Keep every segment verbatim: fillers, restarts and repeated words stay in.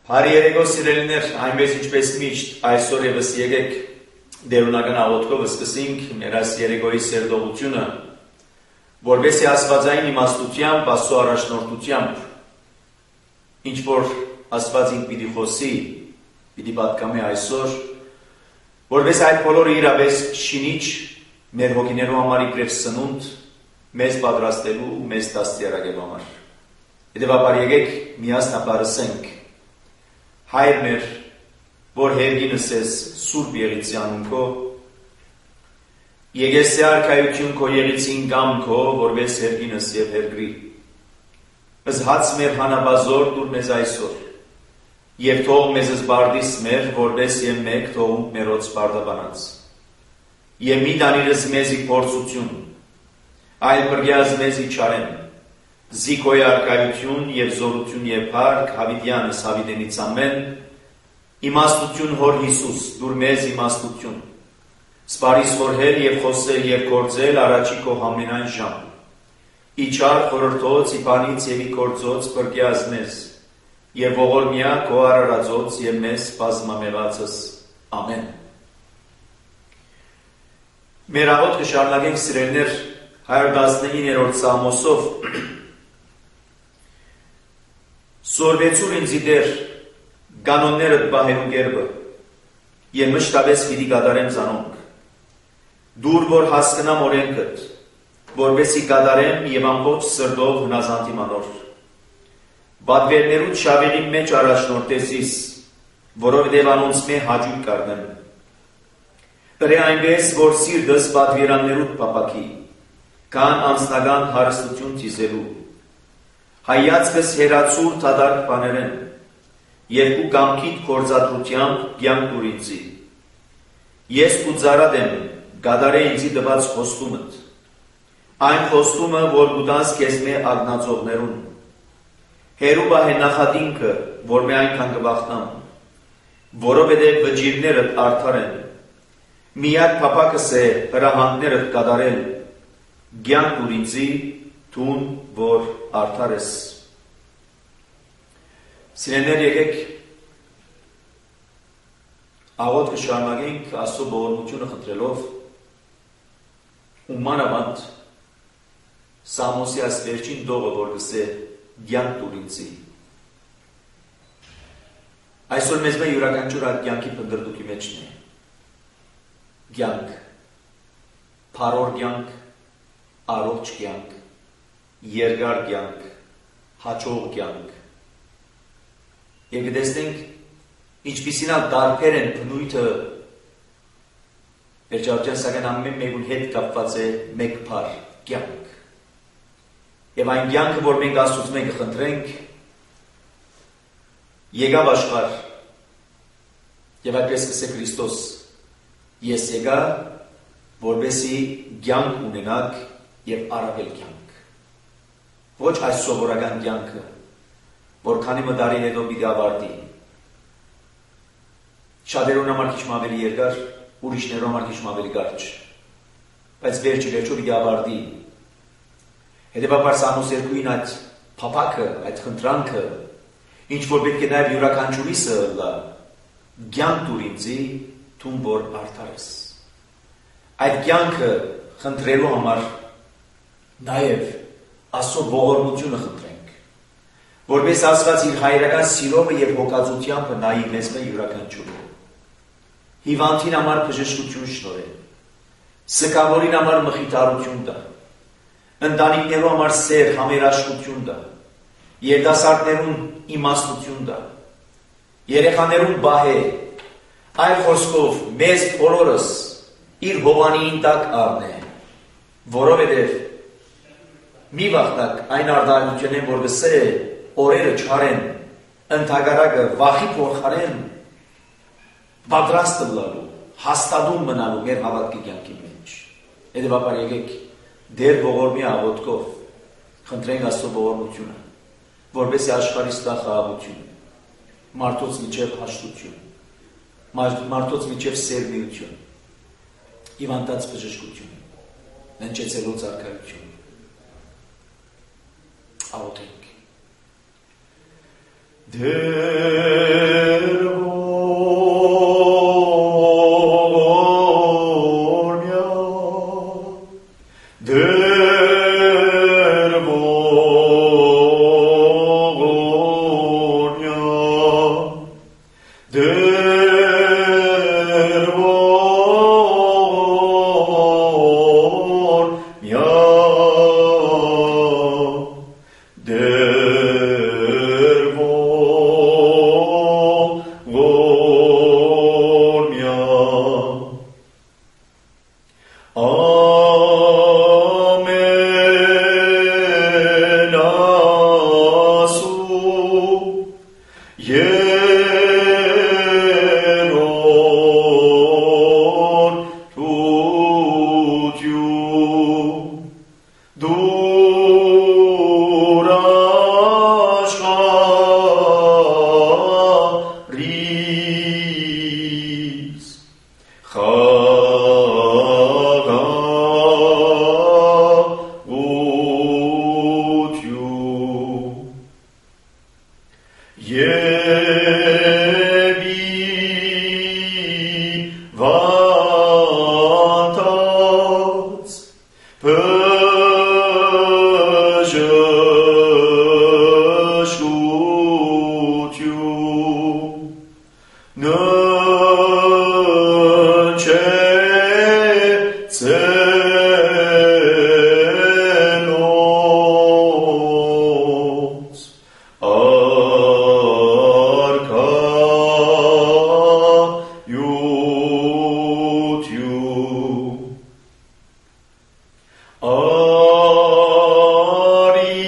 Հարի երեկո սիրելիներ, այնպես ինչպես միշտ այսօր եւս եկեք դերունական աղոթքով սկսենք մեր այս երեկոյի սերտողությունը, որովհետեւ աստվածային իմաստությամբ, Աստծո առաջնորդությամբ, ինչ որ Աստվածին պիտի խոսի, պիտի պատկամի այսօր, որովհետեւ այդ բոլորը իրապես շինիչ մեր հոգիներու համար իբրև սնունդ մեզ պատրաստելու, մեզ դաստիարակելու համար։ Հետևաբար եկեք միասնաբար ասենք. Հայր մեր, որ հերգինս ես սուրբ եղիցի անուն քո, եկեսի արքայություն քո եղիցին գամ քո, որպես հերգինս եւ հերգրի։ Զհաց մեր հանաբազոր դուր մեզ այսօր, եւ թող մեզ զբարդիս մեր, որպես եւ մեկ թողում մերոց բարդաբանած։ Եվ մի դանիրս մեզի փորձություն, այլ բրգյազ մեզի չարեն, զիքոյ արկայություն և զորություն և հարկ հավիդյանս հավիդենից ամեն, իմաստություն հոր Հիսուս, դուր մեզ իմաստություն, սպարիս որհել և խոսել և գործել առաջի քո համենայն ժամ, իչար խորհրդոց, իպանից և իքործոց բրգյազ մեզ, և ողորմյա քո արարածոց և մեզ բազմամեղացս, ամեն։ Մեր աղոթքը շարունակենք սիրելիներ հարյուր տասնիններորդ Սաղմոսով Սորվեցուր ինձի դեր կանոններդ բահելու գերբը և մշտապես պիտի կատարեմ զանոնք։ Դուր որ հասկնամ օրենքդ, որպեսզի կատարեմ և ամբողջ սրտով հնազանդիմ անոր։ Բադվերներուց շավերի մեջ առաջնորդեցիս, որովհետև անոնց մե հաճույք կառնեմ։ Տրե այնպես, որ սիրտս բադվերաններուտ պապակի, կան անձնական հարստություն թիզելու։ Հայացքս հերացուր թադարկ բաներեն, երկու կամքիտ կործադրությամբ կյանք տուր ինձի։ Ես ու ծարատ եմ, գադարե ինձի տված խոստումըտ, այն խոստումը, որ կուտանց կեզ մե ագնացողներուն։ Հերու բահ է նախատինքը, որ մե այնքան կվախտամ, որովհետև վջիրներըտ արդար են, միակ պապակս է հրահանդներըտ կադարել, կյանք տուր ինձի, թուն, որ արդար ես։ Սիրելիներ, եկեք աղոթքը շարունակենք Աստծո ողորմությունը խնդրելով ու մանավանդ Սամոսի այս վերջին դողը, որ գսե կյանք տուր ինձի։ Այսօր մեզ մե յուրաքանչյուր այդ կյանքի փնտրտուքի մեջն է։ Կյանք, փառոր կյանք, առողջ կյանք, երկար կյանք, հաճող կյանք։ Եվ կտեսնենք ինչպիսին ալ դարբեր են բնույթը վերջավորության սակայն ամեն մեկուն հետ կապված է մեկ փառ կյանք։ Եվ այն կյանքը, որ մենք Աստծուց մենք խնդրենք, եկավ աշխարհ, եւ այդպես կսե Քրիստոս, ես եկա, որպեսզի կյանք ունենաք եւ առավել կյանք։ Ոչ այս սովորական կյանքը, որ քանի մը տարի հետո պիտի ավարտի։ Շատերուն համար քիչ ավելի երկար, ուրիշներու համար քիչ ավելի կարճ։ Բայց վերջի վերջո պիտի ավարտի։ Հետևաբար Սամոս երկուին այդ փափակը, այդ խնդրանքը, ինչ որ պետք է նաև յուրաքանչյուրիսը լա, կյանք տուր ինձի, թուն որ արդար ես։ Այդ կյանքը խնդրելու համար նաև Աստծո ողորմությունը խնդրենք, որպես Աստված իր հայրական սիրովը եւ հոգածությամբ նայի մեզ մե յուրաքանչյուրը։ Հիվանդին համար բժշկություն շնորհե, սկավորին համար մխիթարություն տա, ընտանիքներու համար սեր, համերաշխություն տա, երիտասարդներուն իմաստություն տա, երեխաներուն բահե, այլ խոսքով մեզ բոլորս իր հովանին տակ առնե, որովհետև մի վաղտակ այն արդարություն են, որ գսե օրերը չարեն, ընդհակառակը վախի փոխարեն պատրաստ լալու, հաստատում մնալու մեր հավատքի կյանքի մեջ։ Հետևաբար եկեք դեր ողորմի աղոթքով խնդրենք Աստծո ողորմությունը, որպեսզի աշխարհի ստա խաղաղություն, մարդոց միջև հաշտություն, մարդոց միջև սերմիություն, հիվանդանց բժշկություն, հնչեցելոց արքայություն։ Աղոթենք։ Դեր վանտած բժշություն նչեցելոց արքայություն արի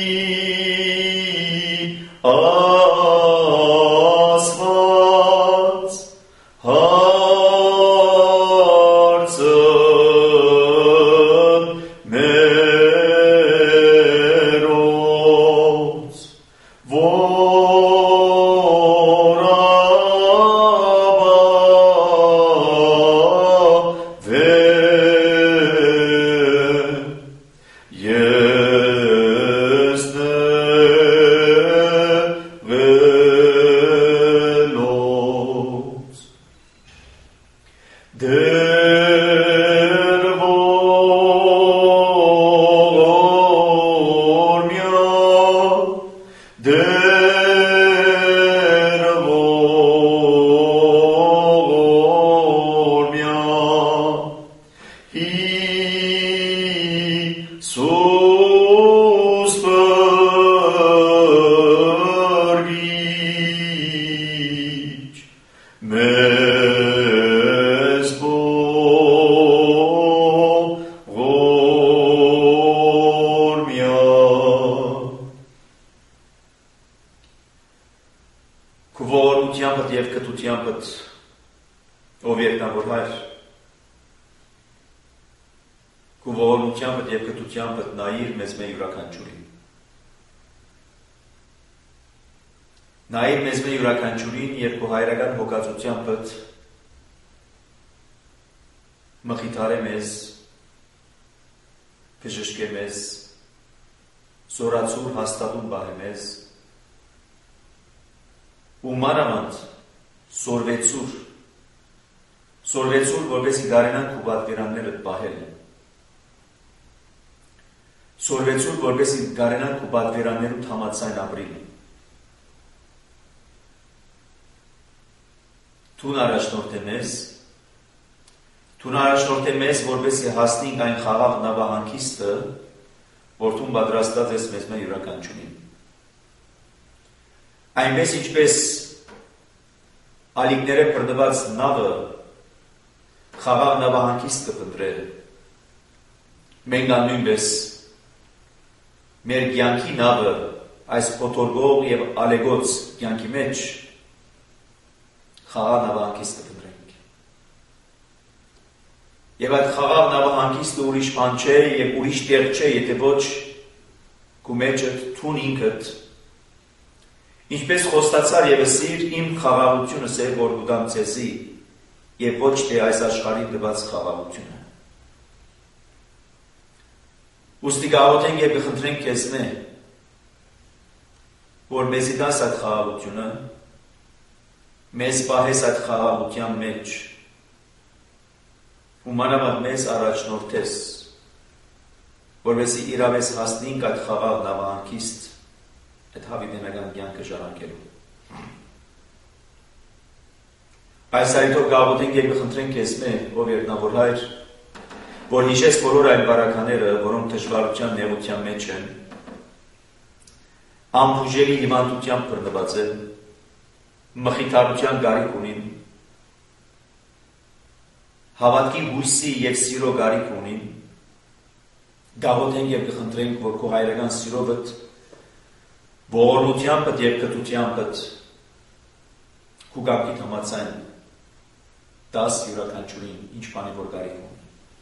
ասված հարցն մերոց որ աբավեն ես նեղելոց դեր որմյա դեր որմյա Հիսուս բրգիչ մեզ ողորմյա Քո ողորմությանդ և կտությանդ ով երկնավոր Հայր Քո ողորմությանդ և կտությանդ նայիր մեզ մեր յուրաքանչյուրին նայիր մեզ մեր յուրաքանչյուրին և քո հայրական հոգածությանդ մխիթարե մեզ բժշկե մեզ զորացուր հաստատուն բահե մեզ ու մանավանդ սորվեցուր սորվեցուր որպեսզի գարենանք քո պատվիրաններդ պահել Սորվեցուր, որպեսզի գարենանք քո պատվիրաններուդ համաձայն ապրիլ Թուն առաջնորդե մեզ Թուն առաջնորդե մեզ, որպեսզի հասնենք այն խաղաղ նավահանգիստը, որ Թուն պատրաստած ես մեզ մեր յուրաքանչյուրին Այնպես ինչպես ալիքները բռնված նավը խաղաղ նավահանգիստ կփնտրել Մենք նույնպես մեր կյանքի նավը այս փոթորկող և ալեգոց կյանքի մեջ խաղաղ նավահանգիստ կփնտրենք Եվ այդ խաղաղ նավահանգիստը ուրիշ բան չէ և ուրիշ տեղ չէ, եթե ոչ քո մեջդ թուն ինքդ Ինչպես խոստացար և ըսիր իմ խաղաղությունս է, որ կտամ ձեզի և ոչ թե այս աշխարհի տված խաղաղությունը Ուստի գաղութենք և կխնդրենք քեզնե, որ մեզի տաս այդ խաղաղությունը, մեզ պահես այդ խաղաղության մեջ, ու մանավանդ մեզ առաջնորդես, որպեսզի իրավես հասնենք այդ խաղաղ նավահանգիստ, այդ հավիտենական կյանքը ժառանգելու։ Այս այդով գաղութենք և կխնդրենք քեզնե, ով երկնավոր Հայր, որ հիշես բոլոր այն բարակաները, որոնք դժվարության նեղության մեջ են, անբուժելի հիվանդությամբ բռնված են, մխիթարության գարիք ունին, հավատքի հույսի և սիրո գարիք ունին, գաղութենք և կխնդրենք, որ քո հայրական սիրովդ, ողորմությանդ և կտությանդ քո կապքիդ համաձայն տաս յուրաքանչյուրին, ինչ բանի որ գարիք ունի։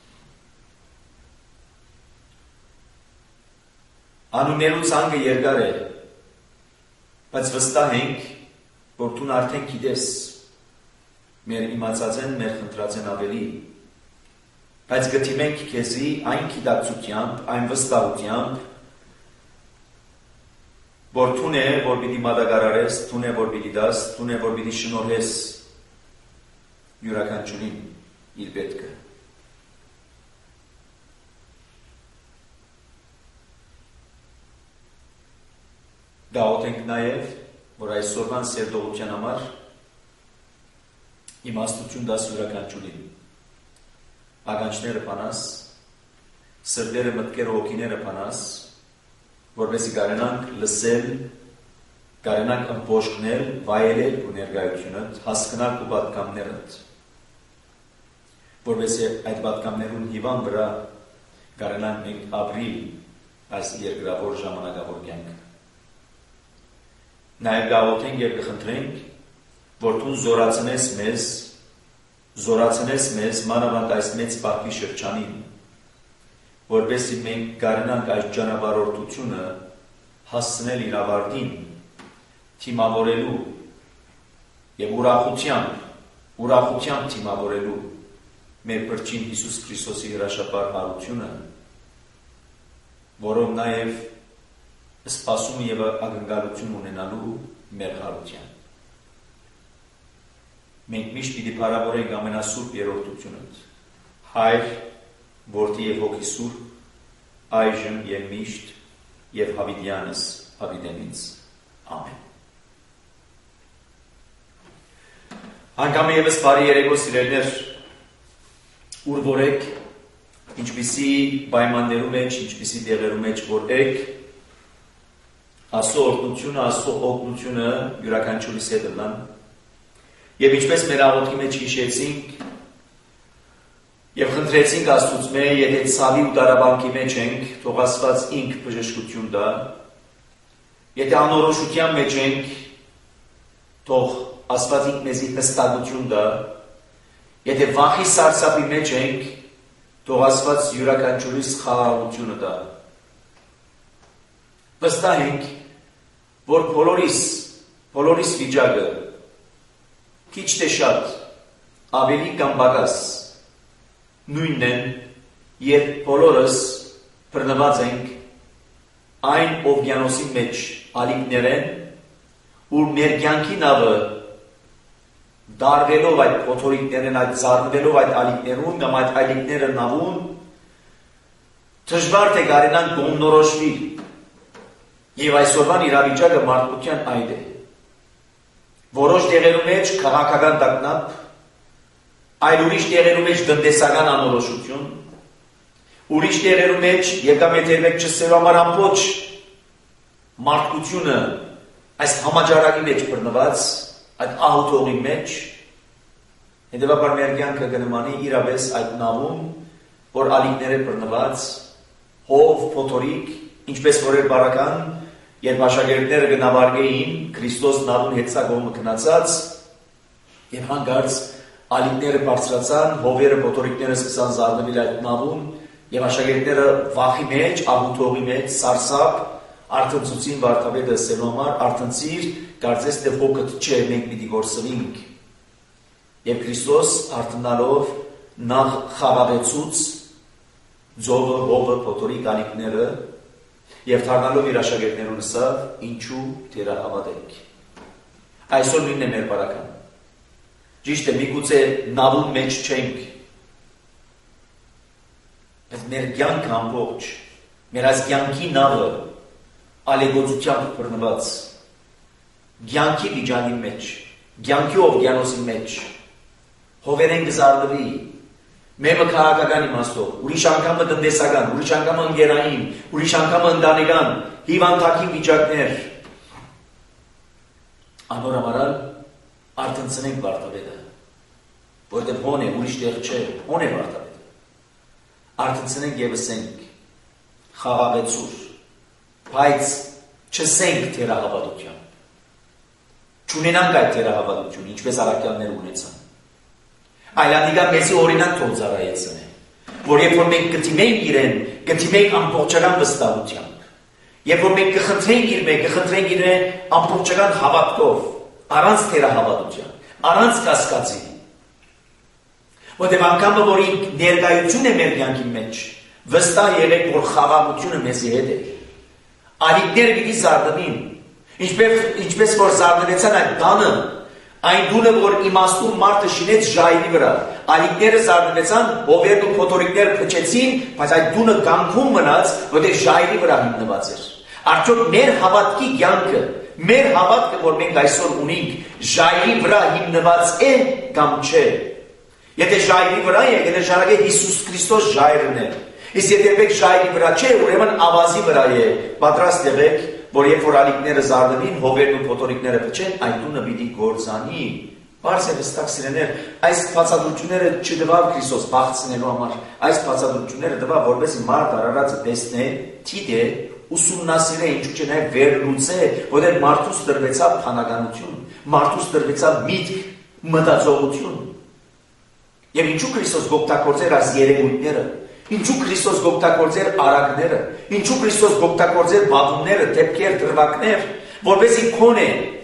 Անուններու ցանկը երկար է, բայց վստահ ենք, որ դու արդեն գիտես, մեր իմացած են, մեր խնդրած են ավելի, բայց գտիմենք քեզի այն գիտակցությամբ, այն վստահությամբ, որ թուն է, որ պիտի մատակարարես, թուն է, որ պիտի դաս, թուն է, որ պիտի շնորհես յուրաքանչյուրին իր պետքը։ Գաղութենք նաև, որ այսօրվան սերտողության համար իմաստություն դաս յուրաքանչյուրին, ականջները փանաս, սրտերը, մտքերը, հոգիները փանաս, որպեսզի կարենանք լսել, կարենանք ըմբոշխնել, վայելել քո ներկայությունդ, հասկանալ քո պատգամներդ, որպեսզի այդ պատգամներուն հիվան վրա կարենանք մենք ապրիլ այս երկրավոր ժամանակավոր կյանքը։ Նաև գաղութենք և կխնդրենք, որ դու զորացնես մեզ, զորացնես մեզ մանավանդ այս մեծ պահքի շրջանին, որպեսզի մենք կարենանք այս ճանապարհորդությունը հասցնել իր ավարտին, թիմավորելու և ուրախությամբ, ուրախությամբ թիմավորելու մեր Փրկին Հիսուս Քրիստոսի հրաշապար հարությունը, որով նաև սպասում և ակնկալություն ունենալու մեր հարության։ Մենք միշտ պիտի փառաբանենք ամենասուրբ երրորդությունդ, Հայր, Որդի և Հոգի Սուրբ, այժմ և միշտ և հավիտյանս հավիտենից։ Ամեն։ Անգամ ևս բարի երեկո սիրելիներ, ուր որ եք, ինչպիսի պայմաններում եք, ինչպիսի տեղերում եք, որ եք, Աստծո օրհնությունը, Աստծո օգնությունը յուրաքանչյուրիս հետ լան, և ինչպես մեր աղոթքի մեջ հիշեցինք և խնդրեցինք Աստծուց մե, եթե ցավի ու տարաբանքի մեջ ենք, թող Աստված ինք բժշկություն տա, եթե անորոշության մեջ ենք, թող Աստված ինք մեզի հստակություն տա, եթե վախի սարսափի մեջ ենք, թող Աստված յուրաքանչյուրիս խաղաղությունը տա։ Վստահ ենք, որ բոլորիս, բոլորիս վիճակը քիչ թե շատ ավելի կամ պակաս նույնն են, երբ բոլորս բռնված ենք այն օվկիանոսի մեջ ալիքներեն, ուր մեր կյանքի նավը դարվելով այդ փոթորիկներն, այդ զարնվելով այդ ալիքներուն կամ այդ ալիքները նավուն, դժվար թե կարենան կողմնորոշվի և այսօրվան իրավիճակը մարդկության այդ է։ Որոշ տեղերու մեջ քաղաքական տագնապ, այլ ուրիշ տեղերու մեջ տնտեսական անորոշություն, ուրիշ տեղերու մեջ եկամ եթերվեք չսելու համար ամբողջ մարդկությունը այս համաճարակի մեջ բռնված, այդ ահութողի մեջ, հետևաբար մեր կյանքը կնմանի իրապես այդ նավում, որ ալիքներ է բռնված, հով, փոթորիկ, ինչպես որ էր բարական, երբ աշակերտները գնավարգեին Քրիստոս նավուն հետսագողը քնացած և հանգարց ալիքները բարձրացան, հովերը, փոթորիկները սկսան զարնվել այդ նավուն և աշակերտները վախի մեջ, աղութողի մեջ, սարսափ, արթնցուցին վարդապետը ասելու համար, արթնցիր, կարծես թե հոգդ չէ, մենք պիտի գործվենք։ Եվ Քրիստոս արթնալով նախ խաղաղեցուց ձողը, հովը, փոթորիկ ալիքները և թարնալով իր աշակերտներուն ասավ, ինչու թերահավատեք։ Այսօր նույնն է մեր բարական։ Ճիշտ է, միգուցե նավուն մեջ չենք, բայց մեր կյանքը ամբողջ, մեր այս կյանքի նավը ալեգոծությամբ բռնված, կյանքի վիճակի մեջ, կյանքի օվկիանոսի մեջ, հովերեն կզարնվի, մեմը քաղաքական իմաստով, ուրիշ անգամը տնտեսական, ուրիշ անգամը ընկերային, ուրիշ անգամը ընտանեկան, հիվանդակի վիճակներ։ Անորամարալ արթնցնենք վարդապետը, որտեղ հոն է, ուրիշ տեղ չէ, հոն է վարդապետը։ Արթնցնենք և ասենք, խաղաղեցուր, բայց չսենք թերահավատության։ Չունենանք այդ թերահավատություն, ինչպես առաքյալները ունեցան։ Այլ անդիկա մեզի օրինակ թող ծառայեցն է, որ երբ որ մենք կդիմենք իրեն, կդիմենք ամբողջական վստահությամբ, երբ որ մենք կխնդրենք իր մեկ, կխնդրենք իրեն ամբողջական հավատքով, առանց թերահավատության, առանց կասկածի, որտեղ անգամը որ ինք ներկայություն է մեր կյանքի մեջ, վստահ եղեք, որ խաղաղությունը մեզի հետ է, ալիքները պիտի զարթնին, Ինչպես որ զարնվեցան այդ տանը, այն դունը, որ իմաստուն մարդը շինեց ժայռի վրա, ալիքները զարնվեցան, հովերն ու փոթորիկները փչեցին, բայց այդ դունը կանգուն մնաց, որտեղ ժայռի վրա հիմնված էր։ Արդյոք մեր հավատքի կյանքը, մեր հավատքը, որ մենք այսօր ունենք, ժայռի վրա հիմնված է կամ չէ։ Եթե ժայռի վրա է, կնշանակե Հիսուս Քրիստոս ժայռն է։ Իսկ եթե եք ժայռի վրա չէ, ուրեմն ավազի վրա է։ Պատրաստ եղեք, որ երբ որ ալիքները զարնվին, հովերն ու փոթորիկները փչեն, այդ դունը պիտի գործանի։ Բարձ է վստահ սիրեներ, այս բացատրությունները չդվավ Քրիստոս բախտցնելու համար, այս բացատրությունները դվավ, որպեսզի մարդ արարածը տեսնե, թիդե, ուսումնասիրե, ինչու՞ չէ նաև վերլուծե, որտեղ մարդուց տրվեցավ փանականություն, մարդուց տրվեցավ միտք, մտածողություն։ Եվ ինչու Քրիստոս գոհտակորձեր այս երևույթները, ինչու Քրիստոս գոհտակորձեր արագները, ինչու Քրիստոս գոհտակորձեր բաղումները, դեպքեր, դրվագներ, որպեսզի քոնե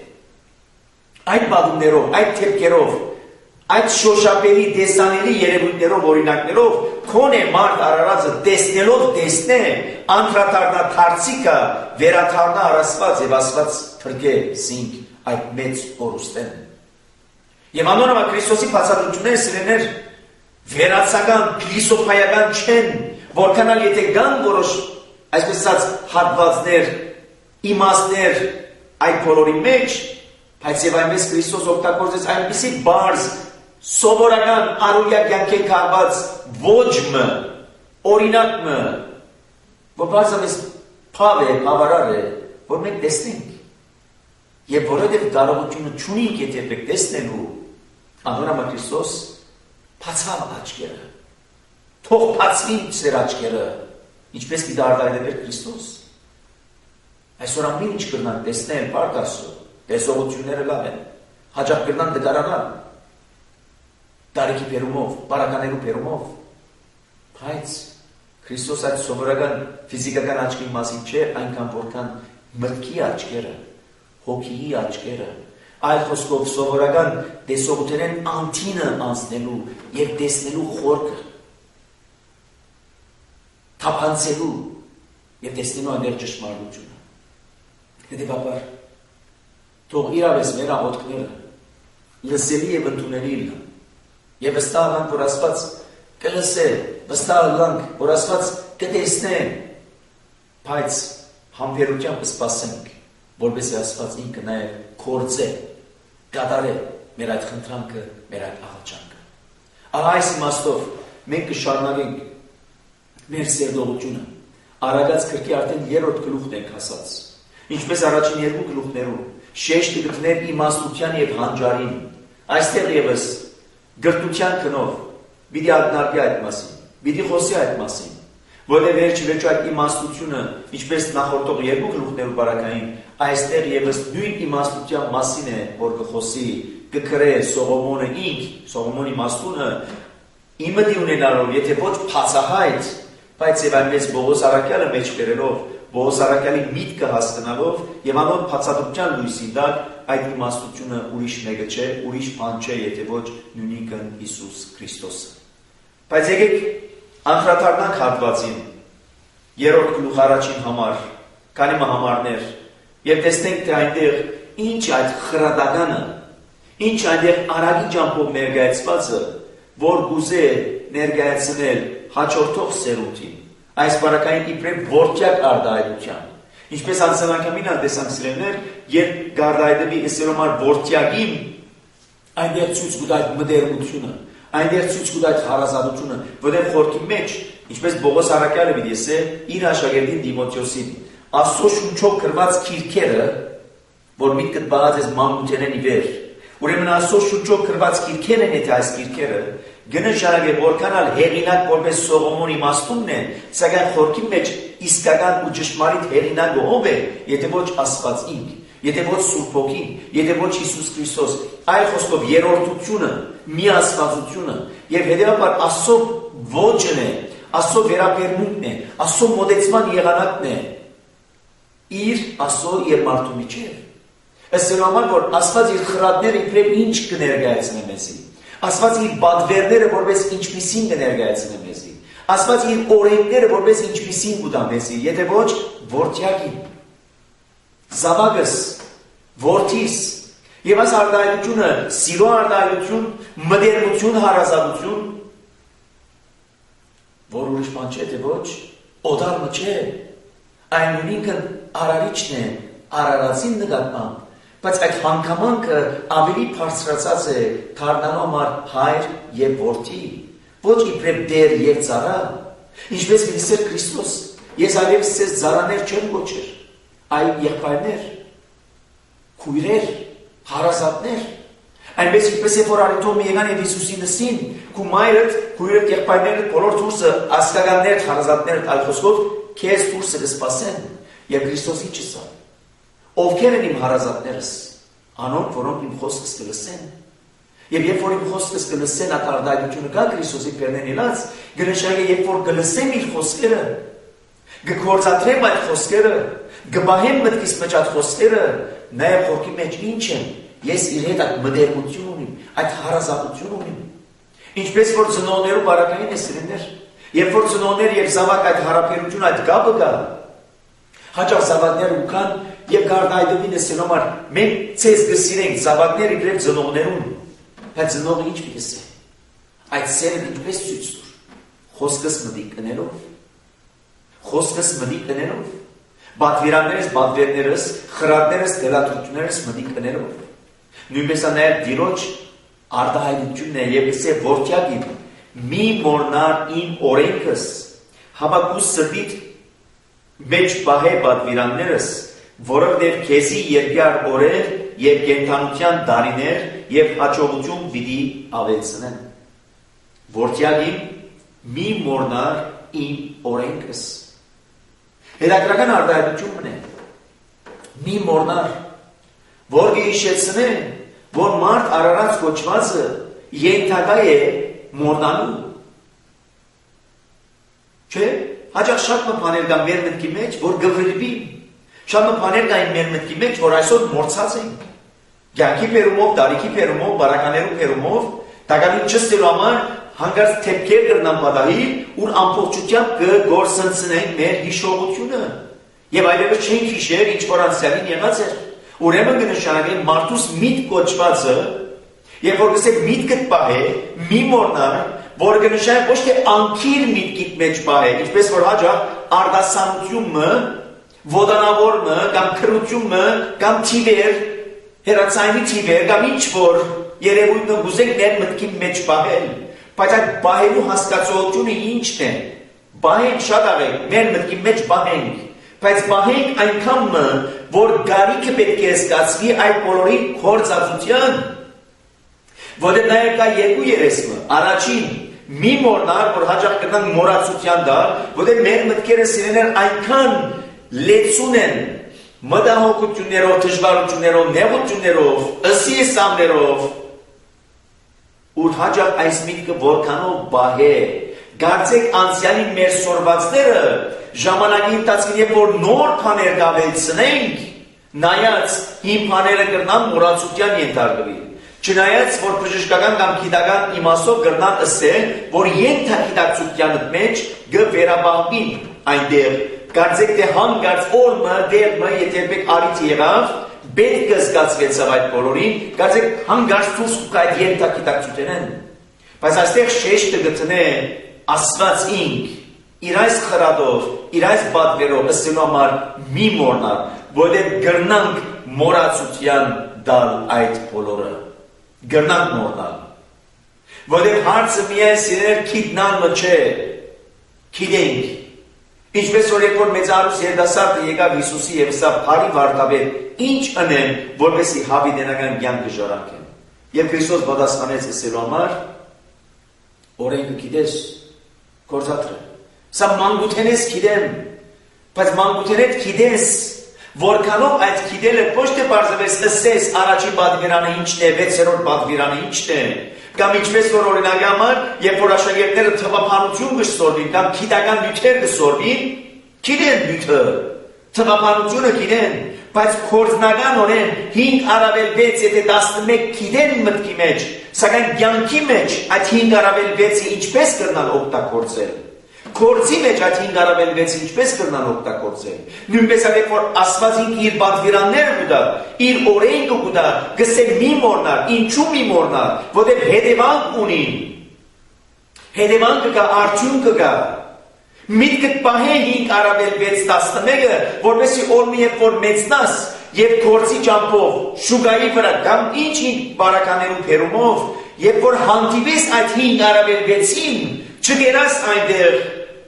այդ բաղումներով, այդ դեպքերով, այդ շոշափելի տեսանելի երևույթներով, օրինակներով քոնե մարդ արարածը տեսնելով տեսնե, անդրադառնա թարցիկը, վերաթարնա առասված եւ ասված թրկե սինք այդ մեծ օրուստեն։ Եվ անոնոմա Քրիստոսի բացատրությունները սիրեներ վերացական, փիլիսոփայական չեն, որքան էլ եթե կան որոշ, այսպես ասած, հատվածներ, իմաստներ այդ բոլորի մեջ, բայց եւ այնպես Քրիստոս օգտագործեց այնպիսի բարձ, սովորական առօրյա կյանքի կապված ոճը, օրինակը, որ բարձրապես փավ է, բավարար է, որ մենք տեսնենք։ Եվ որովհետև կարողությունը չունենք, եթե եք տեսնելու, անոնոմա Քրիստոս բացավ աչքերը, թող բացվին ձեր աչքերը, ինչպես կդարձներ Քրիստոս։ Այսօր ամեն ինչ կրնան տեսնել, բարդ Աստծո, տեսողությունները լավ են, հաճախ կրնան դկարանալ, տարիքի բերումով, բարականերու բերումով, բայց Քրիստոս այդ սովորական ֆիզիկական աչքի մասին չէ, այնքան որքան մտքի աչքերը, հոգիի աչքերը, այլ խոսքով սովորական տեսողութենեն անթինը անցնելու եւ տեսնելու խորքը, թափանցելու եւ տեսնելու աներ ճշմարտությունը։ Հետևաբար, թող իրավես մեր աղոթքները լսելի եւ ընդունելի լինեն եւ վստահ ենք, որ Աստված կլսե, վստահ ենք, որ Աստված կտեսնե, բայց համբերությամբ սպասենք, որպեսզի Աստված ինքը նաեւ կործե, կատարե մեր այդ խնդրանքը, մեր այդ աղաչանքը։ Ահա այս իմաստով մենք կշարունակենք մեր սերտողությունը։ Արագած քրքի արդեն երրորդ գլուխն ենք հասած։ Ինչպես առաջին երկու գլուխներում շեշտը գտնել իմաստության եւ հանճարին, այստեղ եւս գրթության քնով պիտի ակնարկի այդ մասին, պիտի խոսի այդ մասին, որտեղ վերջի վերջո այդ իմաստությունը, ինչպես նախորդող երկու գլուխներու բարակային, այստեղ եւս նույն իմաստության մասին է, որ կխոսի, կգրե Սողոմոնը ինք, Սողոմոնի իմաստությունը, իմը ունենալով, եթե ոչ բացահայտ, բայց եւ այնպես Բողոս Արաքյալը մեջ բերելով, Բողոս Արաքյալի միտքը հասկանալով եւ անոր բացատրության լույսի տակ այդ իմաստությունը ուրիշ մեկը չէ, ուրիշ բան չէ, եթե ոչ նույնիկն Հիսուս Քրիստոսը։ Բայց եկեք անդրադառնանք հատվածին երրորդ գլուխ առաջին համար, քանի համարներ, եւ տեսնենք թե այնտեղ ինչ այդ խրատականը, ինչ այնտեղ արագի ճամփով ներկայացվածը, որ գուզե ներկայացնել հաջորդող սերունդին, այս բարակային իբրև որդյակ արտահայտության։ Ինչպես անցանակամին տեսանք սիրելիներ, երբ գարդայդები էսերոմար որդյակին, այնտեղ ցույց կտա այդ մտերմությունը, այնտեղ ցույց կտա այդ հարազատությունը, որտեղ խորքի մեջ, ինչպես Բողոս Արաքյալը պիտի ասե իր աշակերտին Դիմոթեոսին, Աստծո շունչով գրված քիրքերը, որ միտքդ բաղած ես մանկութենեն ի վեր, ուրեմն Աստծո շունչով գրված քիրքեր են, եթե այս քիրքերը գնշարակ է որքանալ հեղինակ որպես Սողոմոն իմաստունն է, սակայն խորքի մեջ իսկական ու ճշմարիտ հեղինակը ով է, եթե ոչ Աստված ինք, եթե ոչ Սուրբ Հոգին, եթե ոչ Հիսուս Քրիստոս, այլ խոսքով երրորդությունը, միաստվածությունը եւ հետեւաբար Աստծո ոճն է, Աստծո վերաբերմունքն է, Աստծո մոտեցման եղանակն է իր Աստծո եւ մարդու միջեւ։ Ըստ համար որ Աստված իր խրատները իբրև ինչ կներկայացնի մեզի, Աստված իր բادرները որպես ինչպիսին կներկայացնի մեզի, Աստված իր օրենքները որպես ինչպիսին կտա մեզի, եթե ոչ որդյակին։ Զավակս որդիս, եւ այս արտահայտությունը սիրո արտահայտություն, մտերմություն, հարազատություն, որ ուրիշ բան չէ, թե ոչ, օդարը չէ, այն նույնքն արարիչն է, արարածին նկատմամբ, բայց այդ հանգամանքը ավելի բարձրացած է դառնալու համար հայր եւ որդի, ոչ իբրև դեր եւ ծառա, ինչպես Հիսուս Քրիստոս, ես այլևս ձեզ ծառաներ չեմ կոչեր, այլ եղբայրներ, քույրեր, հարազատներ, այնպես ինչպես որ արիտոմը եկան եւ Հիսուսին նսին, քու մայրդ, քույրդ, եղբայրներդ, բոլոր դուրսը, ասկականներդ, հարազատներդ, այլ խոսքով քեզ դուրսը կսպասեն եւ Քրիստոսի չսա։ Ովքեր են իմ հարազատներս, անոնք, որոնք իմ խոսքս կլսեն։ Եվ երբ որ իմ խոսքս կլսեն, այդ արտահայտությունը կա Քրիստոսի բերնեն ելած, գնշայը երբ որ կլսեմ իր խոսքերը, կգործադրեմ այդ խոսքերը, կբահեմ մտքիս մեջ այդ խոսքերը, նաեւ խորքի մեջ ինչ եմ, ես իր հետ այդ մտերմություն ունիմ, այդ հարազատություն ունիմ։ Ինչպես որ ծնողներու բարակային է սիրելիներ, երբ որ ծնողներ եւ զավակ այդ հարաբերություն, այդ գաբը կա, հաճախ զավակները ուքան եւ գարդայդովին ասեն համար մենք ցեզ գսիրենք զավակները իբրև ծնողներուն, բայց ծնողը ինչ պիտի ասի։ Այդ սերը ինչպես ցույց տուր։ Խոսքս մտի կնելով, խոսքս մտի կնելով, բադվիրաններս, բադվերներս, խրատներս, դելատրություններս մտի կնելով։ Նույնպես նաեւ դիրոջ արտահայտությունն է եւ ասե որդյակի մի մորնար իմ օրենքս, հավակուս սրտիդ մեջ պահե բադվիրաններս, որովհետև քեզի երկար օրեր եւ կենթանության դարիներ եւ հաջողություն պիտի ավելցնեն։ Որդյակին մի մորնար իմ օրենքս։ Հետաքրական արտահայտությունն է։ Մի մորնար, որ գիշեցնե, որ մարդ արարած կոչվածը ենթակա է մորնալու։ Չէ՞, հաճախ շատ մտքեր կան մեր մտքի մեջ, որ գվրդվի։ Շատ մտքեր կան մեր մտքի մեջ, որ այսօր մորցած ենք։ Կյանքի բերումով, տարիքի բերումով, բարականերու բերումով, տակավին չստելու համար հանգարց թեփքեր կրնան պատահի, ուր ամբողջությամբ կգործընծնենք մեր հիշողությունը։ Եվ այլևս չենք հիշեր, ինչ որ անցյալին եղած էր։ Ուրեմն կնշանակի մարդուս միտ կոչվածը, երբ որ գսեք միտքդ պահե, մի մորնար, որ կնշանակի ոչ թե անկիր միտքիդ մեջ պահե, ինչպես որ հաճախ արտասանությունը, ոդանավորը, կամ քրությունը, կամ թիվեր, հերացայնի թիվեր, կամ ինչ որ երևույթը գուզենք մեր մտքի մեջ պահել, բայց այդ պահելու հասկացողությունը ինչն է, պահենք շատ աղեք, մեր մտքի մեջ պահենք, բայց պահենք այնքան, որ գարիքը պետք է զգացվի այդ բոլորի գործածության, որտեղ նաև կա երկու երեսմը, առաջին մի մորնար, որ հաճախ կնանք մորացության դար, որտեղ մեր մտքերը սիրեներ այնքան լեցուն են, մտահոգություններով, դժվարություններով, նեղություններով, ըսիեսամներով, ուր հաճախ այս միտքը որքանով բահե, գարցեք անցյալի մեր սորվածները, ժամանակի ընթացքին երբ որ նոր բաներ կավելցնենք, նայած հին բաները կրնան մոռացության ենթարկվի։ Չնայած որ բժշկական կամ գիտական իմաստով կրնան ասել, որ ենթագիտակցության մեջ կվերաբանվին այնտեղ, կարծեք թե հանգարց օրը դերմը եթե արիթ եղավ, պետք է զգացվեցավ այդ բոլորին, կարծեք հանգարց դուրս կա այդ ենթագիտակցությունն։ Բայց այստեղ շեշտը գտնե Աստված ինք իր այս խրատով, իր այս բադվերով ասելու համար մի մորնար, որտեղ գրնանք մորացության դալ այդ բոլորը, գրնանք մորնալ, որտեղ հարցը միայն սիրել քիդնալը չէ, քիդենք, ինչպես որ երբ որ մեծարուս երդասարտը եկավ Հիսուսի եւ սա բարի վարդապետ, ինչ անեմ, որպեսզի հավիտենական կյանքը ժառանգեն։ Եվ Քրիստոս պատասխանեց ասելու համար, օրենքը գիտես, գործադրը։ Սա մանկութենես գիտեմ, բայց մանկութենեդ գիտես, որքանով այդ գիտելը ոչ թե բարձրապես ասես առաջին պատվիրանը ինչն է, վեցերորդ պատվիրանը ինչն է, կամ ինչպես որ օրինակի համար, երբ որ աշակերտները թվափանություն կսորվին, կամ գիտական նյութեր կսորվին, գիտեն նյութը, թվափանությունը գիտեն, բայց գործնական օրեն հինգ առավել վեց եթե տասնմեկ գիտեն մտքի մեջ, սակայն կյանքի մեջ այդ հինգ առավել վեցը ինչպես կրնալ օգտագործել։ Գործի մեջ այդ հինգ առավել վեցը ինչպես կրնան օգտագործել։ Նույնպես էլ որ Աստվածին իր պատվիրանները կուտա, իր օրենքը կուտա, գսե մի մորնար, ինչու մի մորնար, որտեղ հետևանք ունի։ Հետևանքը կա, արդյունքը կա։ Միտքդ պահե հինգ առավել վեց տասնմեկը, որպեսզի օր մի երբ որ մեծնաս եւ գործի ճամփով, շուգայի վրա կամ ինչ-ինչ բարականերու փերումով, երբ որ հանդիպես այդ հինգ առավել վեցին, չգերաս այնտեղ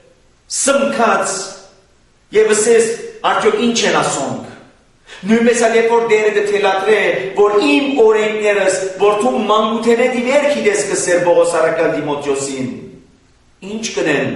սմքած եւ ասես արդյոք ինչ են ասոնք։ Նույնպես էլ երբ որ դերը թելատրե, որ իմ օրենքներս, որ դու մանկութենե դիվեր քիդես կսեր Պողոս առաքյալ Դիմոթեոսին, ինչ կնեն,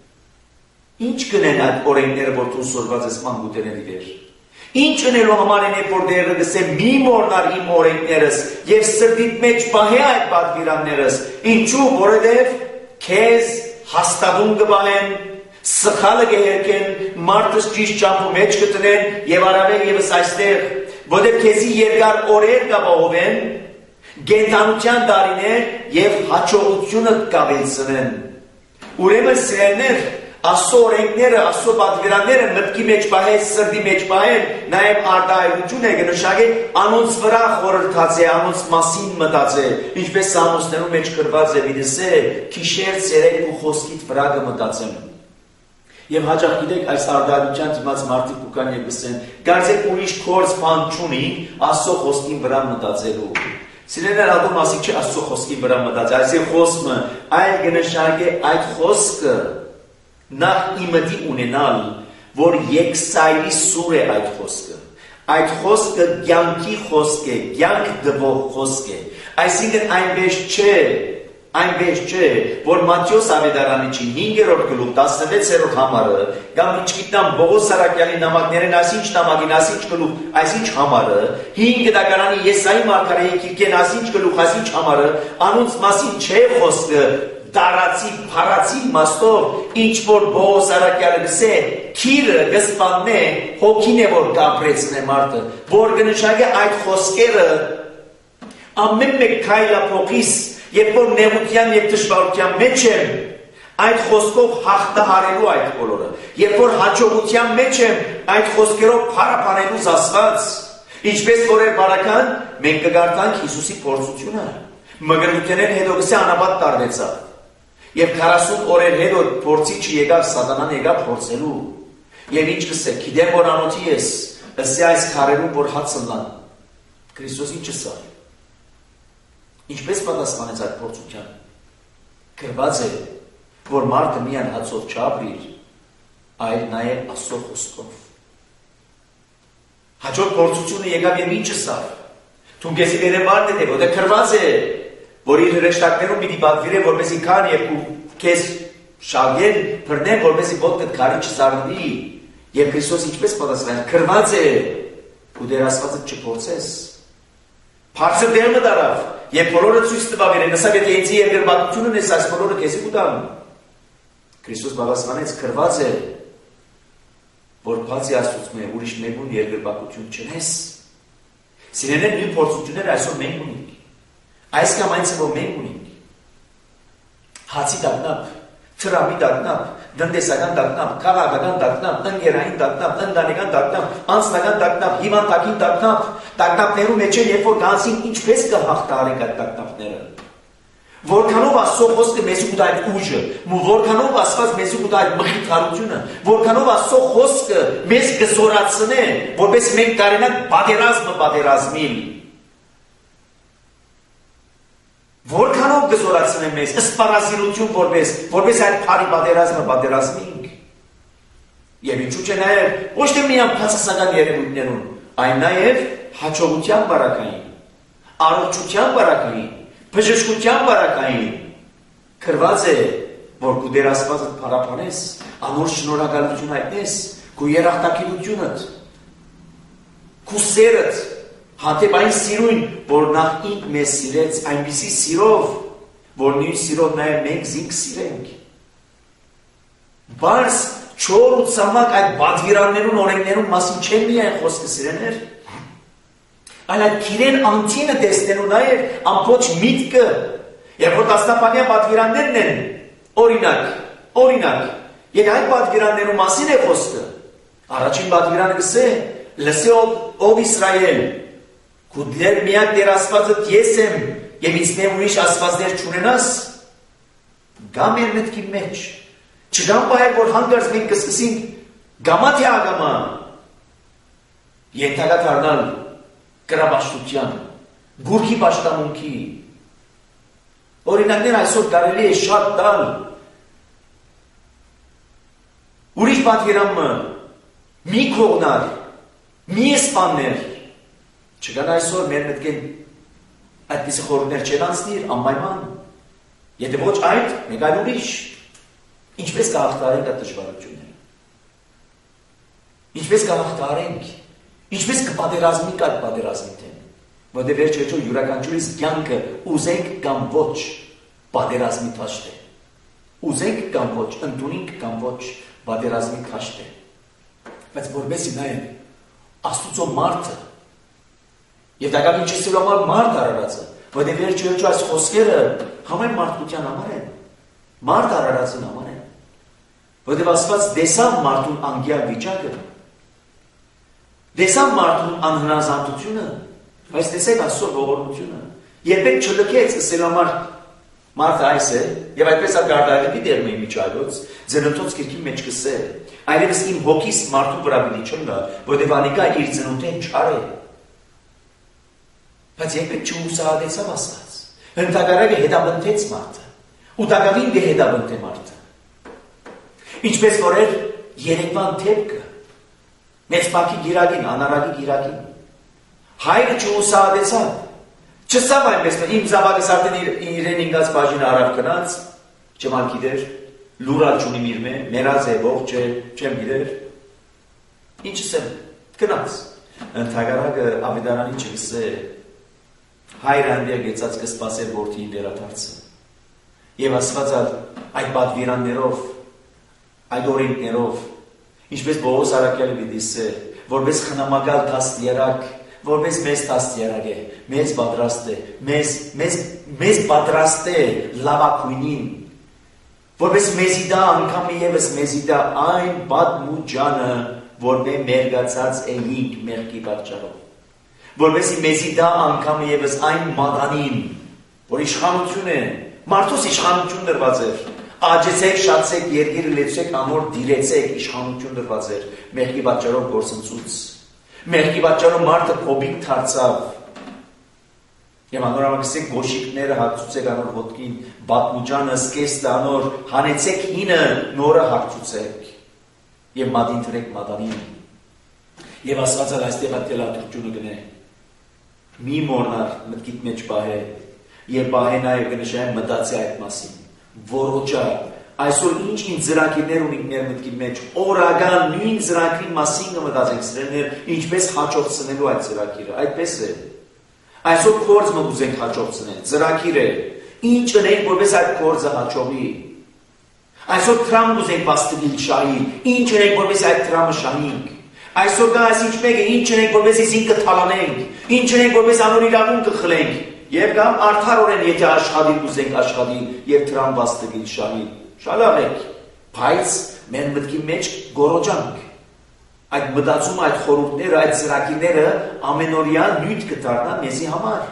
ինչ կնեն այդ օրենքները, որ դու սորված ես մանկութենե դիվեր։ Ինչ ընելու համար են որ դերը գսե մի մորնար իմ օրենքներս եւ սրտիդ մեջ պահե այդ պատվիրաններս, ինչու որովհետեւ քեզ հաստատուն կբանեն, սխալը կհերքեն, մարդս ճիշտ ճամփու մեջ կտնեն եւ առավել եւս այստեղ, որովհետեւ քեզի երկար օրեր կապահովեն, գենտանության տարիներ եւ հաջողությունը կավելցնեն։ Ուրեմն սերներ Աստծո օրենքները, Աստծո պատվիրանները մտքի մեջ պահել, սրտի մեջ պահել, նաև արտահայտություն է կնշանակի անոնց վրա խորհրդացե, անոնց մասին մտածե, ինչպես Սամոսներում մեջ գրված է, դիսե, քիշեր ցերեկ ու խոսքիդ վրա կմտածեմ։ Եվ հաճախ գիտեք այս արտահայտության դիմաց մարդիկ ու կան եւ գսեն, գարցեք ուրիշ կորս բան չունի Աստծո խոսքին վրա մտածելու։ Սիրելիներ, ալու մասիկ չի Աստծո խոսքին վրա մտածել, այսի խոսքը, այլ կնշանակի այդ խոսքը նախ իմդի ունենալ, որ եկսայրի սուր է այդ խոսքը։ Այդ խոսքը կյանքի խոսք է, կյանք դվող խոսք է։ Այսինքն այնպես չէ, այնպես չէ, որ Մատթեոս Ավետարանիչի հինգերորդ գլուխ տասնվեցերորդ համարը, կամ չգիտեմ Պողոս առաքյալի նամակներն այսինչ նամակին, այսինչ գլուխ, այսինչ համարը, հինգ դակարանի Եսայի մարգարեի քիրքեն այսինչ գլուխ, այսինչ համարը, անոնց մասին չէ խոսքը, տարածի, փարացի մաստով, ինչ որ Պողոս առաքյալը գսե, քիրը գսպանն է, հոգին է որ կապրեցն է մարդը, որ կնշանակի այդ խոսքերը ամեն մեկ քայլափոխիս, երբ որ նեղության եւ դժվարության մեջ եմ, այդ խոսքով հաղթահարելու այդ բոլորը, երբ որ հաջողության մեջ եմ, այդ խոսքերով փարապանելու Աստված, ինչպես որ էր բարական, մենք կգարտանք Հիսուսի փորձությունը, մգրտությունեն հետո գսե անապատ տարվեցա։ Եվ քառասուն օրեր հետո փորձի չեկավ սատանան եկավ փորձելու։ Եվ ինչ կսե, գիտեմ որ անոթի ես, ըսե այս քարերում որ հաց ընլան։ Քրիստոս ինչ ասա։ Ինչպես պատասխանեց այդ փորձության։ Գրված է, որ մարդը միայն հացով չապրիր, այլ նաև Աստծո խոսքով։ Հաջորդ փորձությունը եկավ եւ ինչ ասա։ Դու քեզի վերաբարդ է, որտեղ գրված է, որ իր հրեշտակներում պիտի պատվիրե, որպեսզի քան եւ քեզ շագեն բռնեն, որպեսզի ոտքդ քարի չսառնի։ Եվ Քրիստոս ինչպես պատասխանել, գրված է, ու դեր Աստվածը չփորձես։ Բարձր դերմը դարավ, եւ բոլորը ցույց տվավ իրեն, ասավ եթե ինձ երկրպագությունն ես, այս բոլորը քեզի կտամ։ Քրիստոս պատասխանեց, գրված է, որ բացի Աստծուց մե ուրիշ մեկուն երկրպագություն չունես։ Սիրելիներ, նույն փորձությունները այսօր մենք ունենք։ Այս կամ այնց որ մենք ունենք, հացի տակնապ, թրամի տակնապ, դնդեսական տակնապ, քաղաքական տակնապ, ընկերային տակնապ, ընտանեկան տակնապ, անձնական տակնապ, հիվանդակին տակնապ, տակնապներու մեջ են, երբ որ գանցին ինչպես կհաղթահարենք այդ տակնապները։ Որքանով Աստծո խոսքը մեզ ուտա այդ ուժը, որքանով Աստված մեզ ուտա այդ մխիթարությունը, որքանով Աստծո խոսքը մեզ կզորացնե, որպես մենք կարենանք պատերազմը պատերազմիլ։ Որքանով կզորացնեն մեզ, սպառազինություն որպես, որպես այդ փարի պատերազմը պատերազմինք։ Եվ ինչու՞ չէ նաև ոչ թե միայն փաստական երևույթներուն, այլ նաև հաջողության բարակային, առողջության բարակային, բժշկության բարակային։ Գրված է, որ քու դեր Աստվածը փարապանես, անոր շնորհակալություն հայտնես, քու երախտագիտությունդ, քու սերդ, հատեպ այն սիրույն, որ նախ ինք մեզ սիրեց, այնպիսի սիրով, որ նույն սիրով նաև մենք զինք սիրենք։ Բայց չոր ու ցամաք այդ պատվիրաններուն օրենքներուն մասին չեն միայն խոսքը սիրեներ, այլ այդ քիրեն անտինը տեսնելու նաև ամբողջ միտքը, երբ որ տասնապանյա պատվիրաններն են, օրինակ, օրինակ, Եվ այդ պատվիրաններու մասին է խոսքը։ Առաջին պատվիրանը գսե, լսե ով Իսրայել, քու դեր միակ Տեր Աստվածդ ես եմ, եւ ինձ դեմ ուրիշ աստվածներ չունենաս, գա մեր մտքի մեջ։ Չգամ բայր, որ հանգարց մենք կսկսենք գամա թե ագամա ենթակա դառնալ կրապաշտության, բուրքի պաշտամունքի։ Օրինակներ այսօր կարելի է շատ տալ։ Ուրիշ պատվիրանը մի կողնար, մի սպաններ, չկան այսօր մեր մտքեն այդպիսի խորհուրդներ չեն անցնիր, անպայման, եթե ոչ այդ, մեկ այլ ուրիշ, ինչպես կհաղթարենք այդ դժվարությունները, ինչպես կհաղթարենք, ինչպես կպատերազմենք այդ պատերազմի դեմ, որտեղ վերջ վերջո յուրաքանչյուրիս կյանքը ուզենք կամ ոչ պատերազմի դաշտ է, ուզենք կամ ոչ, ընդունենք կամ ոչ պատերազմի դաշտ է, բայց որպեսզի նայեն Աստուծո մարդը եւ դա կան ինչի համար մարդ արարածը, որտեղ վերջ վերջո այս խոսքերը համայն մարդկության համար են, մարդ արարածն համար են, որտեղ Աստված դեսավ մարդուն անգյալ վիճակը, դեսավ մարդուն անհնազանդությունը, բայց տեսեք այսօր ողորմությունը, երբեք չլքեց ասել համար մարդը այս է, եւ այդպես է գարդալի դերում է միջայլոց, ծննդոց քրքի մեջ կսե, այլևս իմ հոգիս մարդու վրա պիտի չնգա, որտեղ անիկա իր ծնունդեն չար է, բայց երբեք չհուսահատեցավ Աստված, հնդագարակը հետաբնթեց մարդը, ու դակավին դե հետաբնթե մարդը, ինչպես որ էր երեկվան թեպքը, մեծ պակի գիրակին, անարագի գիրակին, հայրը չհուսահատեցավ, չսավ այնպես, իմ զավակս արդեն իրեն ինգած բաժինը արավ կնած, չեմ գիտեր, լուրալ չունիմ իր մե, մերած է, ողջ է, չեմ գիտեր, ինչս եմ, կնած, ընդհագարակը ավետարանի չգսե, հայրը հանդիակ եծած կսպասեր որդիի վերադարձը, և ասված այդ պատվիրաններով, այդ օրենքներով, ինչպես Բողոս Արաքյալը պիտի որպես խնամակալ դաստիարակ, որպես մեզ դաստիարակ է, մեզ պատրաստ է, մեզ, մեզ, մեզ պատրաստ է լավակույնին, որպես մեզի դա անգամ ևս մեզի դա այն պատմուջանը, որ մե մերգացած էինք մեղքի պատճառով, որպեսի մեզի դա անգամ ևս այն մատանին, որ իշխանություն է, մարդուս իշխանություն դրված էր, աջեցեք, շացեք, երգիրը լեցեք, ամոր դիրեցեք, իշխանություն դրված էր, մեղքի պատճառով գործընծուց, մեղքի պատճառով մարդը փոբիկ դարձավ, եւ անորամակսեք գոշիկները հագցուցեք անոր ոտքին, բատմուջանը սկեստ անոր, հանեցեք հինը, նորը հագցուցեք, եւ մադին թրեք մադանին, եւ ասվածալ այստեղ ատելատուրջունը գնե, մի մորնար մտքիտ մեջ բահե, եւ բահե նաեւ կնշայեմ մտացի այդ մասին, որոճա, այսօր ինչ ինչ զրակիրներ ունիք մեր մտքի մեջ, օրական նույն զրակրի մասին կմտածենք սրելներ, ինչպես հաճողցնելու այդ զրակիրը, այդպես է, այսօր կորձ մը ուզենք հաճողցնել, զրակիր է, ինչ ընենք, որպես այդ կորձը հաճողի, այսօր տրամ ուզենք բաստվիլ շահի, ինչ ընենք, որպես այդ տրամը շահինք, այսօր կա այս ինչ մեկ է, ինչ ընենք, որպես ինքը թալանենք, ինչ ընենք, որպես անոր իրավուն կխլենք, Եվ կամ արդարորեն եթե աշխատի ուզենք աշխատի եւ տրամ վաստակին շահի շալավեք, բայց մեր մտքի մեջ գորոջանք, այդ մտածումը, այդ խորհուրդները, այդ ծրագիրները ամենօրյա նյութ կդառնան մեզի համար,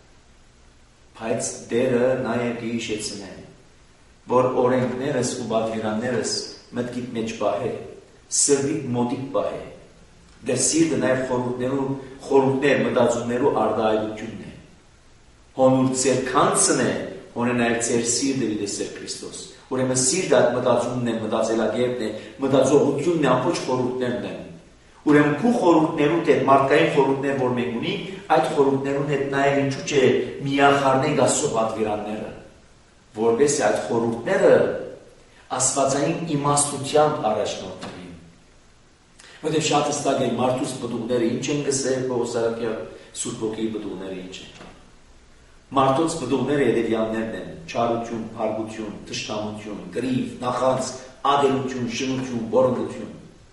բայց դերը նաեւ հիշեցնե, որ օրենքներս ու պատվիրաններս մտքիդ մեջ պահե, սրտիդ մոտիկ պահե, դեր սիրտը նաեւ խորհուրդներու, խորհուրդներ, մտածումներու արտահայտությունն է, հոնուր ծեր քանցն է, հոնը նաեւ ծեր սիրտը դեսեր Քրիստոս, ուրեմն սիրտը այդ մտածումն է, մտածելակերպն է, մտածողությունն է, ամբողջ խորհուրդներն են, ուրեմն քու խորհուրդներուդ հետ, մարդկային խորհուրդներ, որ մենք ունենք, այդ խորհուրդներուն հետ նաեւ ինչու՞ չէ միախառնենք Աստծո պատվիրանները, որովհետեւ այդ խորհուրդները աստվածային իմաստությամբ առաջնորդվին, որովհետեւ շատ հստակ է մարդուս բդուղները ինչ են գսել Պողոս Արաքյալ Սուրբ Հոգիի բդուղները ինչ են, մարդոց բդուղները հետևյալներն են, չարություն, փարգություն, թշնամություն, կռիվ, նախանձ, ադելություն, շնություն, բորոտություն,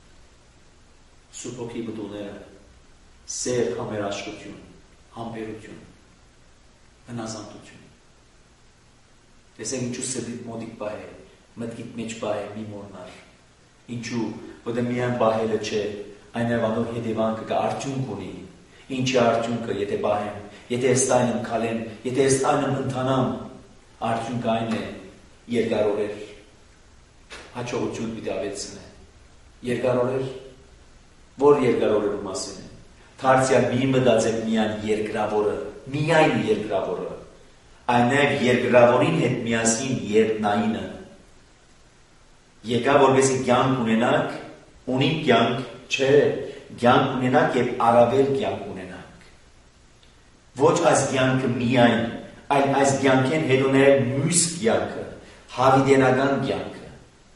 Սուրբ Հոգիի բդուղները, սեր, համերաշխություն, համբերություն, հնազանդություն, տեսեք ինչու սրտիդ մոտիկ պահե, մտքիդ մեջ պահե մի մորնար, Ինչու, որտեղ միայն բահելը չէ, այնևանով հետևանքը կա, արդյունք ունի։ Ինչի արդյունքը, եթե բահեմ, եթե էստայն եմ քալեմ, եթե էստայն եմ ընթանամ, արդյունքը այն է երկար օրեր, հաջողություն պիտի ավելցնե։ Երկար օրեր, որ երկար օրերու մասին է։ Դարձյալ մի մտածեք միայն երկրավորը, միայն երկրավորը, այնև երկրավորին հետ միասին երկնայինը։ Եկա որպեսզի կյանք ունենաք, ունի կյանք, չէ, կյանք ունենաք եւ առավել կյանք ունենաք։ Ոչ այս կյանքը միայն, այլ այս կյանքեն հետոներ մյուս կյանքը, հավիտենական կյանքը։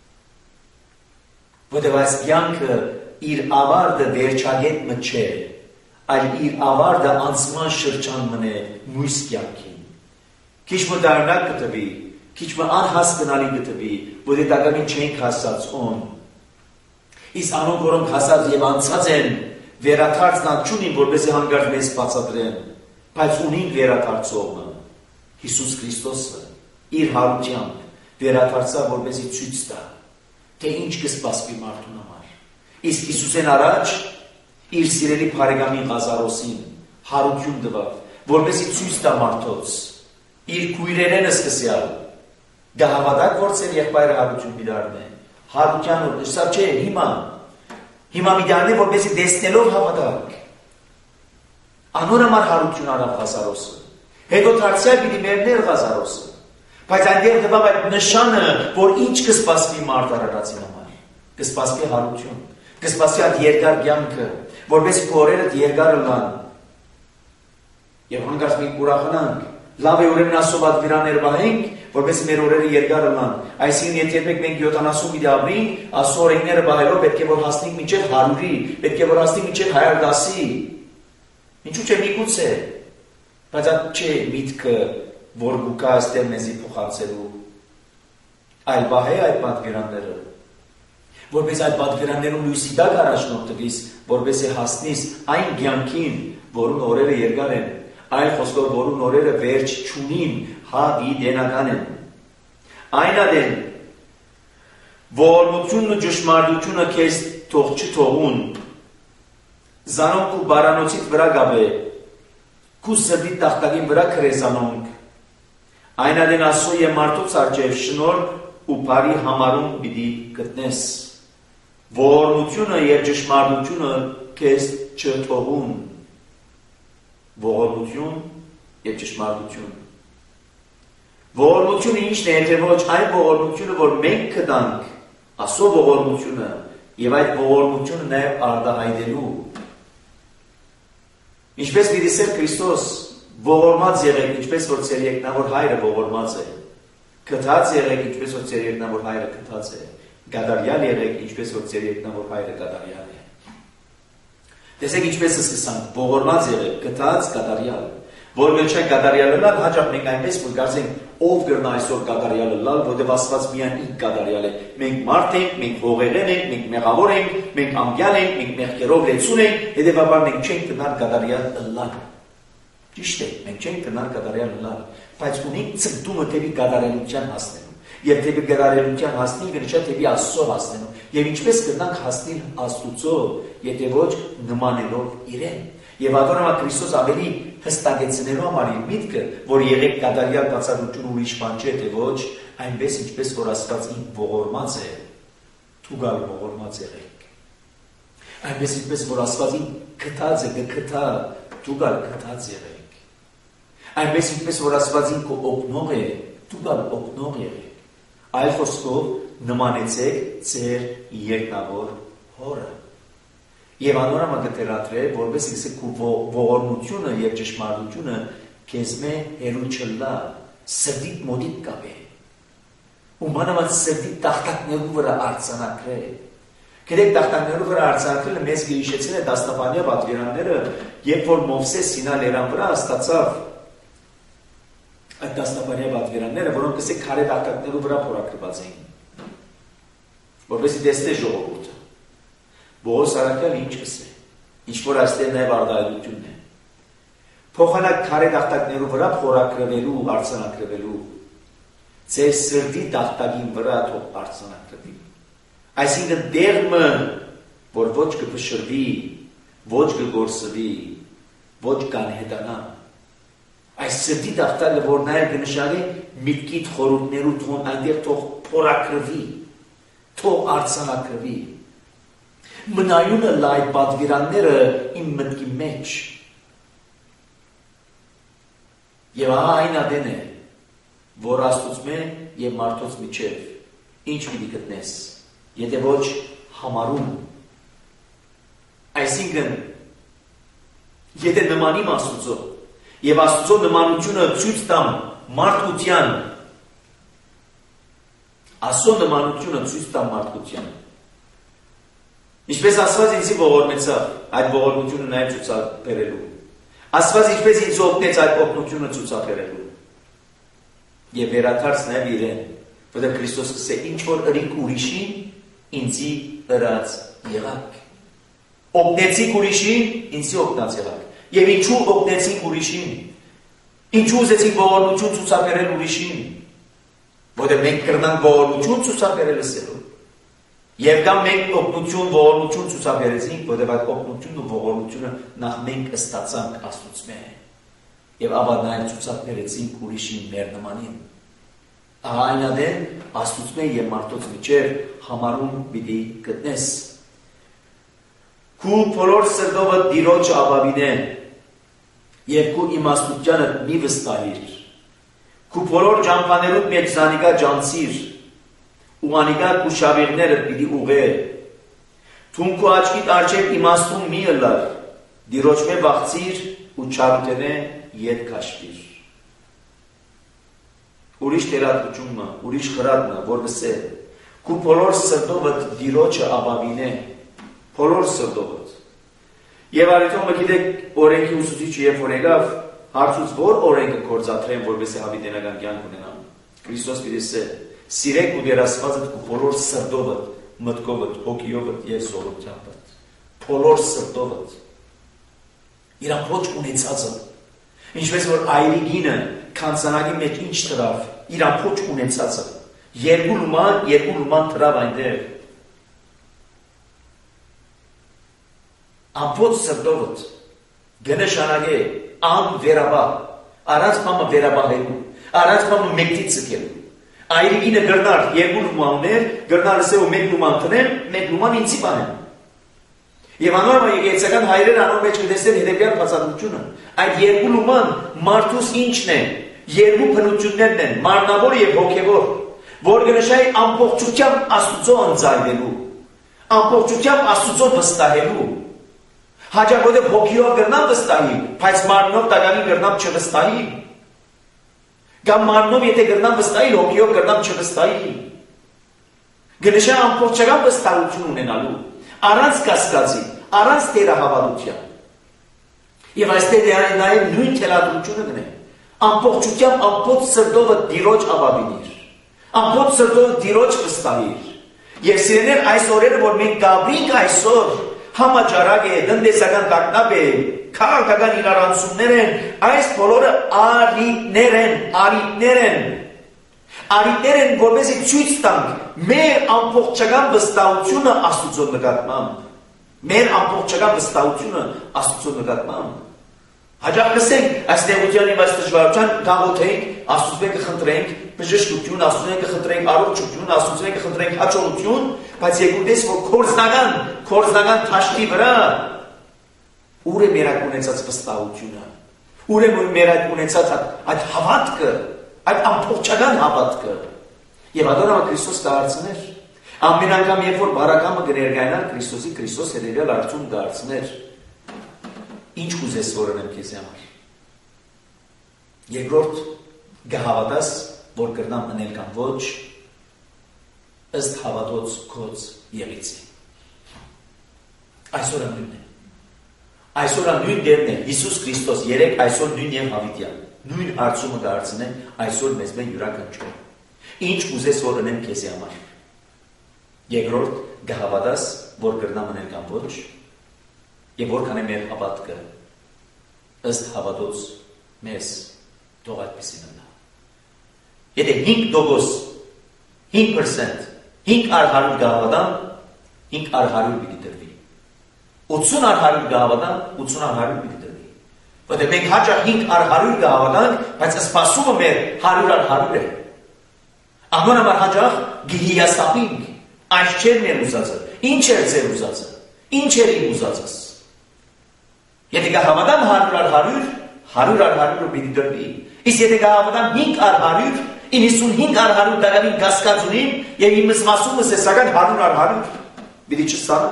Որտեղ այս կյանքը իր ավարտը վերջագետ մը չէ, այլ իր ավարտը անցման շրջան մնե մյուս կյանքին։ Քիչ մը դառնակ կտվի, քիչ մը անհասկանալի կտվի, որ դետակամին չենք հասած ոն։ Իսկ անոնք, որոնք հասած եւ անցած են, վերաթարցն չունին, որպեսզի հանգարտ մեզ բացատրեն, բայց ունին վերաթարցողը, Հիսուս Քրիստոսը, իր հարությամբ վերաթարցա, որպեսզի ցույց տա, թե ինչ կսպասվի մարդուն համար։ Իսկ Հիսուսեն առաջ իր սիրելի բարեկամին Ղազարոսին հարություն տվավ, որպեսզի ցույց տա մարդոց, իր քույրերենը սկսյալ, դա հավատակ որցել եղբայրը հարություն մի դառնե, հարության որ սա չէ, հիմա, հիմա մի դառնե, որպեսզի տեսնելով հավատակ, անոր համար հարություն արավ Ղազարոսը, հետո դարձյալ պիտի մեռներ Ղազարոսը, բայց այնտեղ տվավ այդ նշանը, որ ինչ կսպասվի մարդ արարածին համար, կսպասվի հարություն, կսպասվի այդ երկար կյանքը, որպեսզի քո օրերդ երկար լան, եւ հանգարց մենք ուրախանանք, լավ է ուրեմն ասով այդ վիրաներ բահենք, որպեսզի մեր օրերը երկար լան, այսինքն եթե երբեք մենք յոթանասուն պիտի ապրենք, ասո օրենքները բահելով պետք է որ հասնենք մինչև հարյուրի, պետք է որ հասնենք մինչև հայր դասի, ինչու՞ չէ միգուցե, բայց այդ չէ միտքը, որ գուկա այստեղ մեզի փոխանցելու, այլ բահե այդ պատվիրանները, որպես այդ պատվիրաններում լույսի դակ առաջնորդվիս, որպեսզի հասնիս այն կյանքին, որուն օրերը երկար են, այլ խոսքով որուն օրերը վերջ չունին, հավիտենական են։ Այն ադեն, ողորմությունն ու ճշմարտությունը քեզ թող չթողուն, զանոնք ու բարանոցիդ վրա գաբե, քու սրտի տախտակին վրա քրեզանոնք, այն ադեն ասո եւ մարդոց արջև շնոր ու բարի համարում պիտի գտնես, ողորմությունը եւ ճշմարտությունը քեզ չթողուն, ողորմություն եւ ճշմարտություն։ Ողորմությունը ինչն է, եթե ոչ այն ողորմությունը, որ մենք կտանք, ասո ողորմությունը եւ այդ ողորմությունը նաեւ արտահայտելու։ Ինչպես պիտի սեր Քրիստոս ողորմած եղեք, ինչպես որ ծեր երկնավոր հայրը ողորմած է, կթած եղեք, ինչպես որ ծեր երկնավոր հայրը կթած է, գադարյալ եղեք, ինչպես որ ծեր երկնավոր հայրը գադարյալ է։ Տեսեք ինչպես է սկսանք, ողորմած եղեք, կթած, գադարյալ, որ մենք չենք գադարյալը լալ, հաճախ մենք այնպես որ կարծենք ով կրնա այսօր գադարյալը լալ, որտեղ Աստված միայն իր գադարյալ է։ Մենք մարդ ենք, մենք հողեղեն ենք, մենք մեղավոր ենք, մենք անգյալ ենք, մենք մեղքերով լեցուն ենք, հետևաբար մենք չենք կրնալ գադարյալ լալ։ Ճիշտ է, մենք չենք կրնալ գադարյալ լալ, բայց ունենք ցկտումը դեպի գադարելության հասնելու։ Եվ դեպի գադարելության հասնելը նշա դեպի Աստծո հասնելու։ Եվ ինչպես կրնանք հասնել Աստուծո, եթե ոչ նմանելով իրեն։ Եվ ադոնամա Քրիստոս ավելի հստակեցնելու համար իր միտքը, որ եղեք կատարյալ բացառություն ուրիշ բան չէ, թե ոչ, այնպես ինչպես որ Աստված ինքն ողորմած է, թուգալ ողորմած եղեք։ Այնպես ինչպես որ Աստված ինքն քթած է, կքթա, թուգալ քթած եղեք։ Այնպես ինչպես որ Աստված ինքն օգնող է, թուգալ օգնող եղեք։ Այլ խոսքով նմանեցեք ձեր երկնավոր հորը։ Եվ անորամը կտերատրե, որպես իսե քու ողորմությունը եւ ճշմարտությունը քեզ մե հերու չլա, սրտիդ մոտիկ կապե։ Ու մանավանդ սրտի տախտակներու վրա արձանակրե։ Գիտեք, տախտակներու վրա արձանակրելը մեզ գիշեցին է դաստապանյա պատվիրանները, երբ որ Մովսես Սինա լերան վրա ստացավ այդ դաստապանյա պատվիրանները, որոնք կսե քարե տախտակներու վրա փորագրված էին, որպեսզի տեսնե ժողովուրդը։ Բողոս Արաքյալը ինչ կսե, ինչ որ այստեղ նաև արտահայտությունն է։ Փոխանակ քարե տախտակներու վրա փորագրվելու, արձանագրվելու, ձեր սրտի տախտակին վրա թող արձանագրվի։ Այսինքն դերմը, որ ոչ կփշրվի, ոչ կգործվի, ոչ կանհետանա։ Այս սրտի դաղտալը, որ նաև կնշանի միտքիդ խորհուրդներու թողն այնտեղ թող փորակրվի, թող արցանակրվի։ Մնայունը լայ պատվիրանները իմ մտքի մեջ։ Եվ ահա այն ադեն է, որ Աստծո եւ մարդոց միջև ինչ պիտի գտնես, եթե ոչ համարում։ Այսինքն, եթե նմանիմ Աստծո եւ Աստծո նմանությունը ցույց տամ մարդկության, Աստծո նմանությունը ցույց տամ մարդկության։ Ինչպես Աստված ինձ ողորմեցավ, այդ ողորմությունը նաև ցուցաբերելու։ Աստված ինչպես ինձ օգնեց այդ օգնությունը ցուցաբերելու։ Եվ վերադարձ նաև իրեն, որտեղ Քրիստոս ասե ինչ որ ըրիք ուրիշին, ինձի ըրած եղաք։ Օգնեցիք ուրիշին, ինձի օգնած եղաք։ Եվ ինչու օգնեցիք ուրիշին։ Ինչու ուզեցիք ողորմություն ցուցաբերել ուրիշին։ Որտեղ մենք կրնանք ողորմություն ցուցաբերել ասելու։ Եվ կամ մենք օգնություն, ողորմություն ցուցաբերեցինք, որտեղ այդ օգնությունն ու ողորմությունը նախ մենք ստացանք Աստծո։ Եվ ապա նաև ցուցաբերեցինք ուրիշին մեր նմանին։ Ահա այն ադեն Աստծո եւ մարդոց միջև համարում պիտի գտնես։ Քու բոլոր սրտովը Տիրոջ ապավինե եւ քու իմաստությանը մի վստահիր։ Քու բոլոր ջամփաներուդ մեջ զանիկա ջանցիր։ Ու անիկա կուշավիրները պիտի ուղե։ Թուն քու աչքիդ արջև իմաստուն մի ըլլար, Տիրոջմե վախցիր ու չարութենե ետ քաշվիր։ Ուրիշ տերատվությունը, ուրիշ խրատը, որ վսե, քու բոլոր սրտովդ Տիրոջը ապավինե, բոլոր սրտովդ։ Եվ արիթոմը գիտեք օրենքի ուսուցիչը երբ որ եկավ, հարցուց որ օրենքը կործադրեն, որպես է հավիտենական կյանք ունենան։ Քրիստոս պիտի ասե Սիրեք ու դերասվածդ ու բոլոր սրտովդ, մտքովդ, հոգիովդ և զորությամբ։ Բոլոր սրտովդ։ Իրան ոչ ունեցածը։ Ինչպես որ այրիգինը քանցանագի մեջ ինչ տրավ, իրան ոչ ունեցածը։ Երկու լուման, երկու լուման տրավ այնտեղ։ Ամբողջ սրտովդ գնշանագե ամ վերաբա, առանց մամը վերաբահելու, առանց մամը մեկտի ցկելու։ Այրիգինը գրնար երկու լումաններ, գրնար ասե ու մեկ լուման տնեմ, մեկ լուման ինձի բանեմ։ Եվ անորմա եկեղեցական հայրերը անոր մեջ կտեսնեն հետևյալ բացատրությունը։ Այդ երկու լուման մարդուս ինչն է, երկու բնություններն են, մարմնավոր եւ հոգեվոր, որ կնշայի ամբողջությամբ Աստծո ընծայվելու, ամբողջությամբ Աստծո վստահելու։ Հաջողորդ հոգիով գրնամ վստահի, բայց մարմնով տականի գրնամ չվստահի։ Կամ մարմնով եթե գրնամ վստահի, հոգիով գրնամ չվստահի։ Գնշա ամբողջական վստահություն ունենալու, առանց կասկածի, առանց թերահավատության։ Եվ այստեղ է նաև նույն թելադրությունը գնե։ Ամբողջությամբ ամբողջ սրտովը Տիրոջ ապավինիր։ Ամբողջ սրտովը Տիրոջ վստահիր։ Եվ սիրելիներ, այս օրերը, որ մենք գաբրինք այսօր, համաճարակ է, տնտեսական տագնապ է, քաղաքական իրարանցումներ են, այս բոլորը արիտներ են, արիտներ են, արիտներ են, որպեսզի ցույց տանք մեր ամբողջական վստահությունը Աստծո նկատմամբ, մեր ամբողջական վստահությունը Աստծո նկատմամբ։ Հաջող կսենք, այս տեղության եւ այս դժվարության գաղութենք, Աստծո կխնդրենք բժշկություն, Աստծո կխնդրենք առողջություն, Աստծո կխնդրենք հաջողություն, բայց եկուտես որ կորզնական, կորզնական թաշտի վրա ուր է մեր ունեցած վստահությունը, ուր է մեր ունեցած այդ հավատքը, այդ ամբողջական հավատքը։ Եվ ադորամը Քրիստոս կհարցներ, ամեն անգամ երբ որ բարակամը կներկայանար Քրիստոսի, Քրիստոս հետևյալ արդյուն կհարցներ, ինչ կուզես որ անեմ քեզ համար։ Երկրորդ կհավատաս, որ կրնամ անել կամ ոչ, ըստ հավատոց քոց եղիցի։ Այսօր նույնն է։ Այսօր նույն դերն է Հիսուս Քրիստոս երեք այսօր նույն եւ հավիտյան։ Նույն հարցումը դարձնե այսօր մեզ մեն յուրաքանչյուր։ Ինչ կուզես որ անեմ քեզ համար։ Երկրորդ կհավատաս, որ կրնամ անել կամ ոչ, եւ որքան է մեր հավատքը ըստ հավատոց մեզ թող այդպեսին մնա։ Եթե հինգ տոկոս, հինգ պերսենտ, հինգ առ հարյուր կհավատամ, հինգ առ հարյուր պիտի դրվի։ ութսուն առ հարյուր գահավատան, ութսուն առ հարյուր պիտի դրվի։ Որտեղ մենք հաճախ հինգ առ հարյուր գահավատանք, բայց սպասումը մեր հարյուր առ հարյուր է։ Անոնց համար հաճախ գիհիաստապինք, այս չէր մեր ուզածը, ինչ էր ձեր ուզածը, ինչ էր իմ ուզածս։ Եթե գահավատան հարյուր առ հարյուր, հարյուր առ հարյուր պիտի դրվի։ Իսկ եթե գահավատան հինգ առ հարյուր, իննսունհինգ առ հարյուր դարավին գասկած ունիմ եւ իմ սպասումս է սակայն հարյուր առ հարյուր պիտի չստանամ։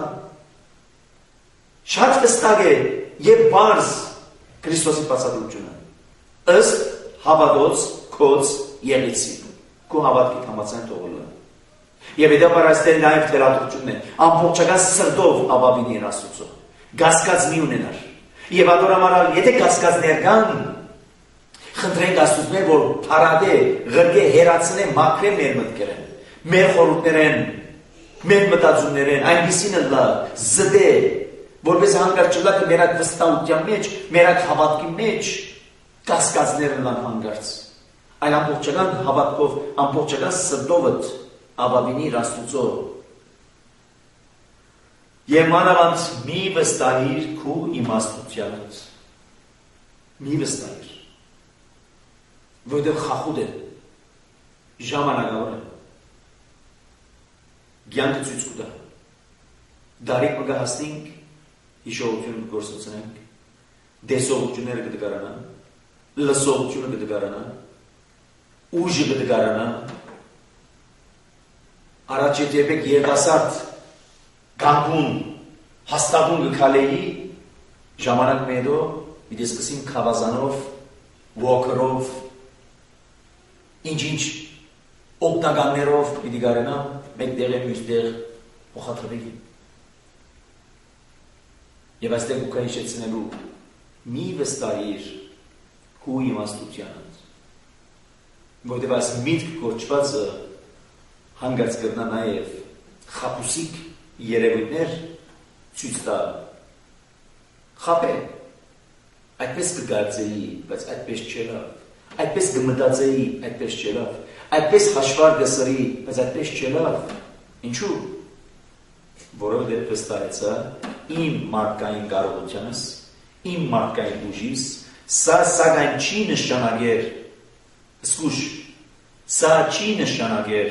Շատ վստահ է եւ բարձ Քրիստոսի բացատրությունը ըստ հավատոց կոց եղեցի քո հավատքի համաձայն թողոլը եւ դա բարաստել նաեւ թերատությունն է ամբողջական սրտով ապավինի Աստծո գասկած մի ունենար եւ ադորամարալ եթե գասկածներ կան խնդրենք Աստծո որ փարադե ղրկե հերացնե մաքրե մեր մտքերեն մեր խորհուրդներեն մեր մտածումներեն այնպիսին լա զդե որպես հանգարց չլա թե մեր այդ վստահության մեջ, մեր այդ հավատքի մեջ կասկածները լան հանգարց։ Այլ ամբողջական հավատքով, ամբողջական սրտովդ ապավինի Աստծո։ Եվ մանավանդ մի վստահիր քու իմաստությանդ։ Մի վստահիր։ Որտեղ խախուդ է, ժամանակավոր է, գյանքը ցույց կտա։ Դարիք մգա հասնենք հիշողությունը գործունենք, դեսողությունները կդկարանան, լսողությունը կդկարանան, ուժը կդկարանան, առաջ երբեք երդասարդ գանգուն հաստատուն կքալեի ժամանակ մեդո պիտի սկսին քավազանով, ոգրով, ինչ-ինչ օգնականներով պիտի գարանան, մեկ դեղ է մյուս դեղ փոխադրվի։ Եվ այստեղ ուկա հիշեցնելու մի վստահիր քու իմաստությանդ, որտեղ այս միտք կոչվածը հանգարց կրնա նաև խապուսիկ երևույթներ ցույց տա։ Խապե, այդպես կգործեի, բայց այդպես չելավ, այդպես կմտածեի, այդպես չելավ, այդպես հաշվար կսրի, բայց այդպես չելավ։ Ինչու՞։ Որովհետև վստահեցա իմ մարդկային կարողությանս, իմ մարդկային ուժիս, սա սակայն չի նշանակեր, սկուշ, սա չի նշանակեր,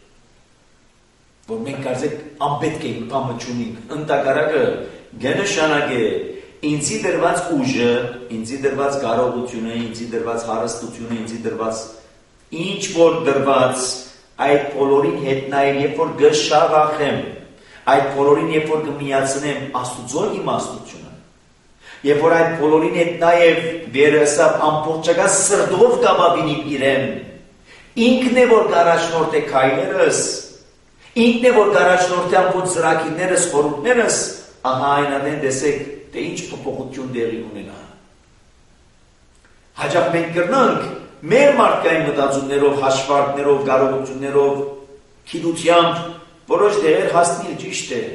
որ մենք կարծեք անպետք ենք, բամը չունենք, ընդհակառակը կնշանակե ինձի դրված ուժը, ինձի դրված կարողությունը, ինձի դրված հարստությունը, ինձի դրված ինչ որ դրված այդ բոլորին հետ նաև երբ որ գշաղախեմ այդ բոլորին երբ որ կմիացնեմ Աստուծո իմաստությունը, երբ որ այդ բոլորին հետ նաև վերեսավ ամբողջական սրտով կապավինիմ իրեն, ինքն է որ գարաշնորդ է քայլերս, ինքն է որ գարաշնորդ է ամբողջ ծրագիրներս, խորհուրդներս, ահա այնադեն տեսեք, թե ինչ փոփոխություն տեղի ունենա։ Հաճախ մենք կրնանք մեր մարդկային մտածումներով, հաշվարկներով, կարողություններով, գիտությամբ որոշ դեր հասնել ճիշտ է,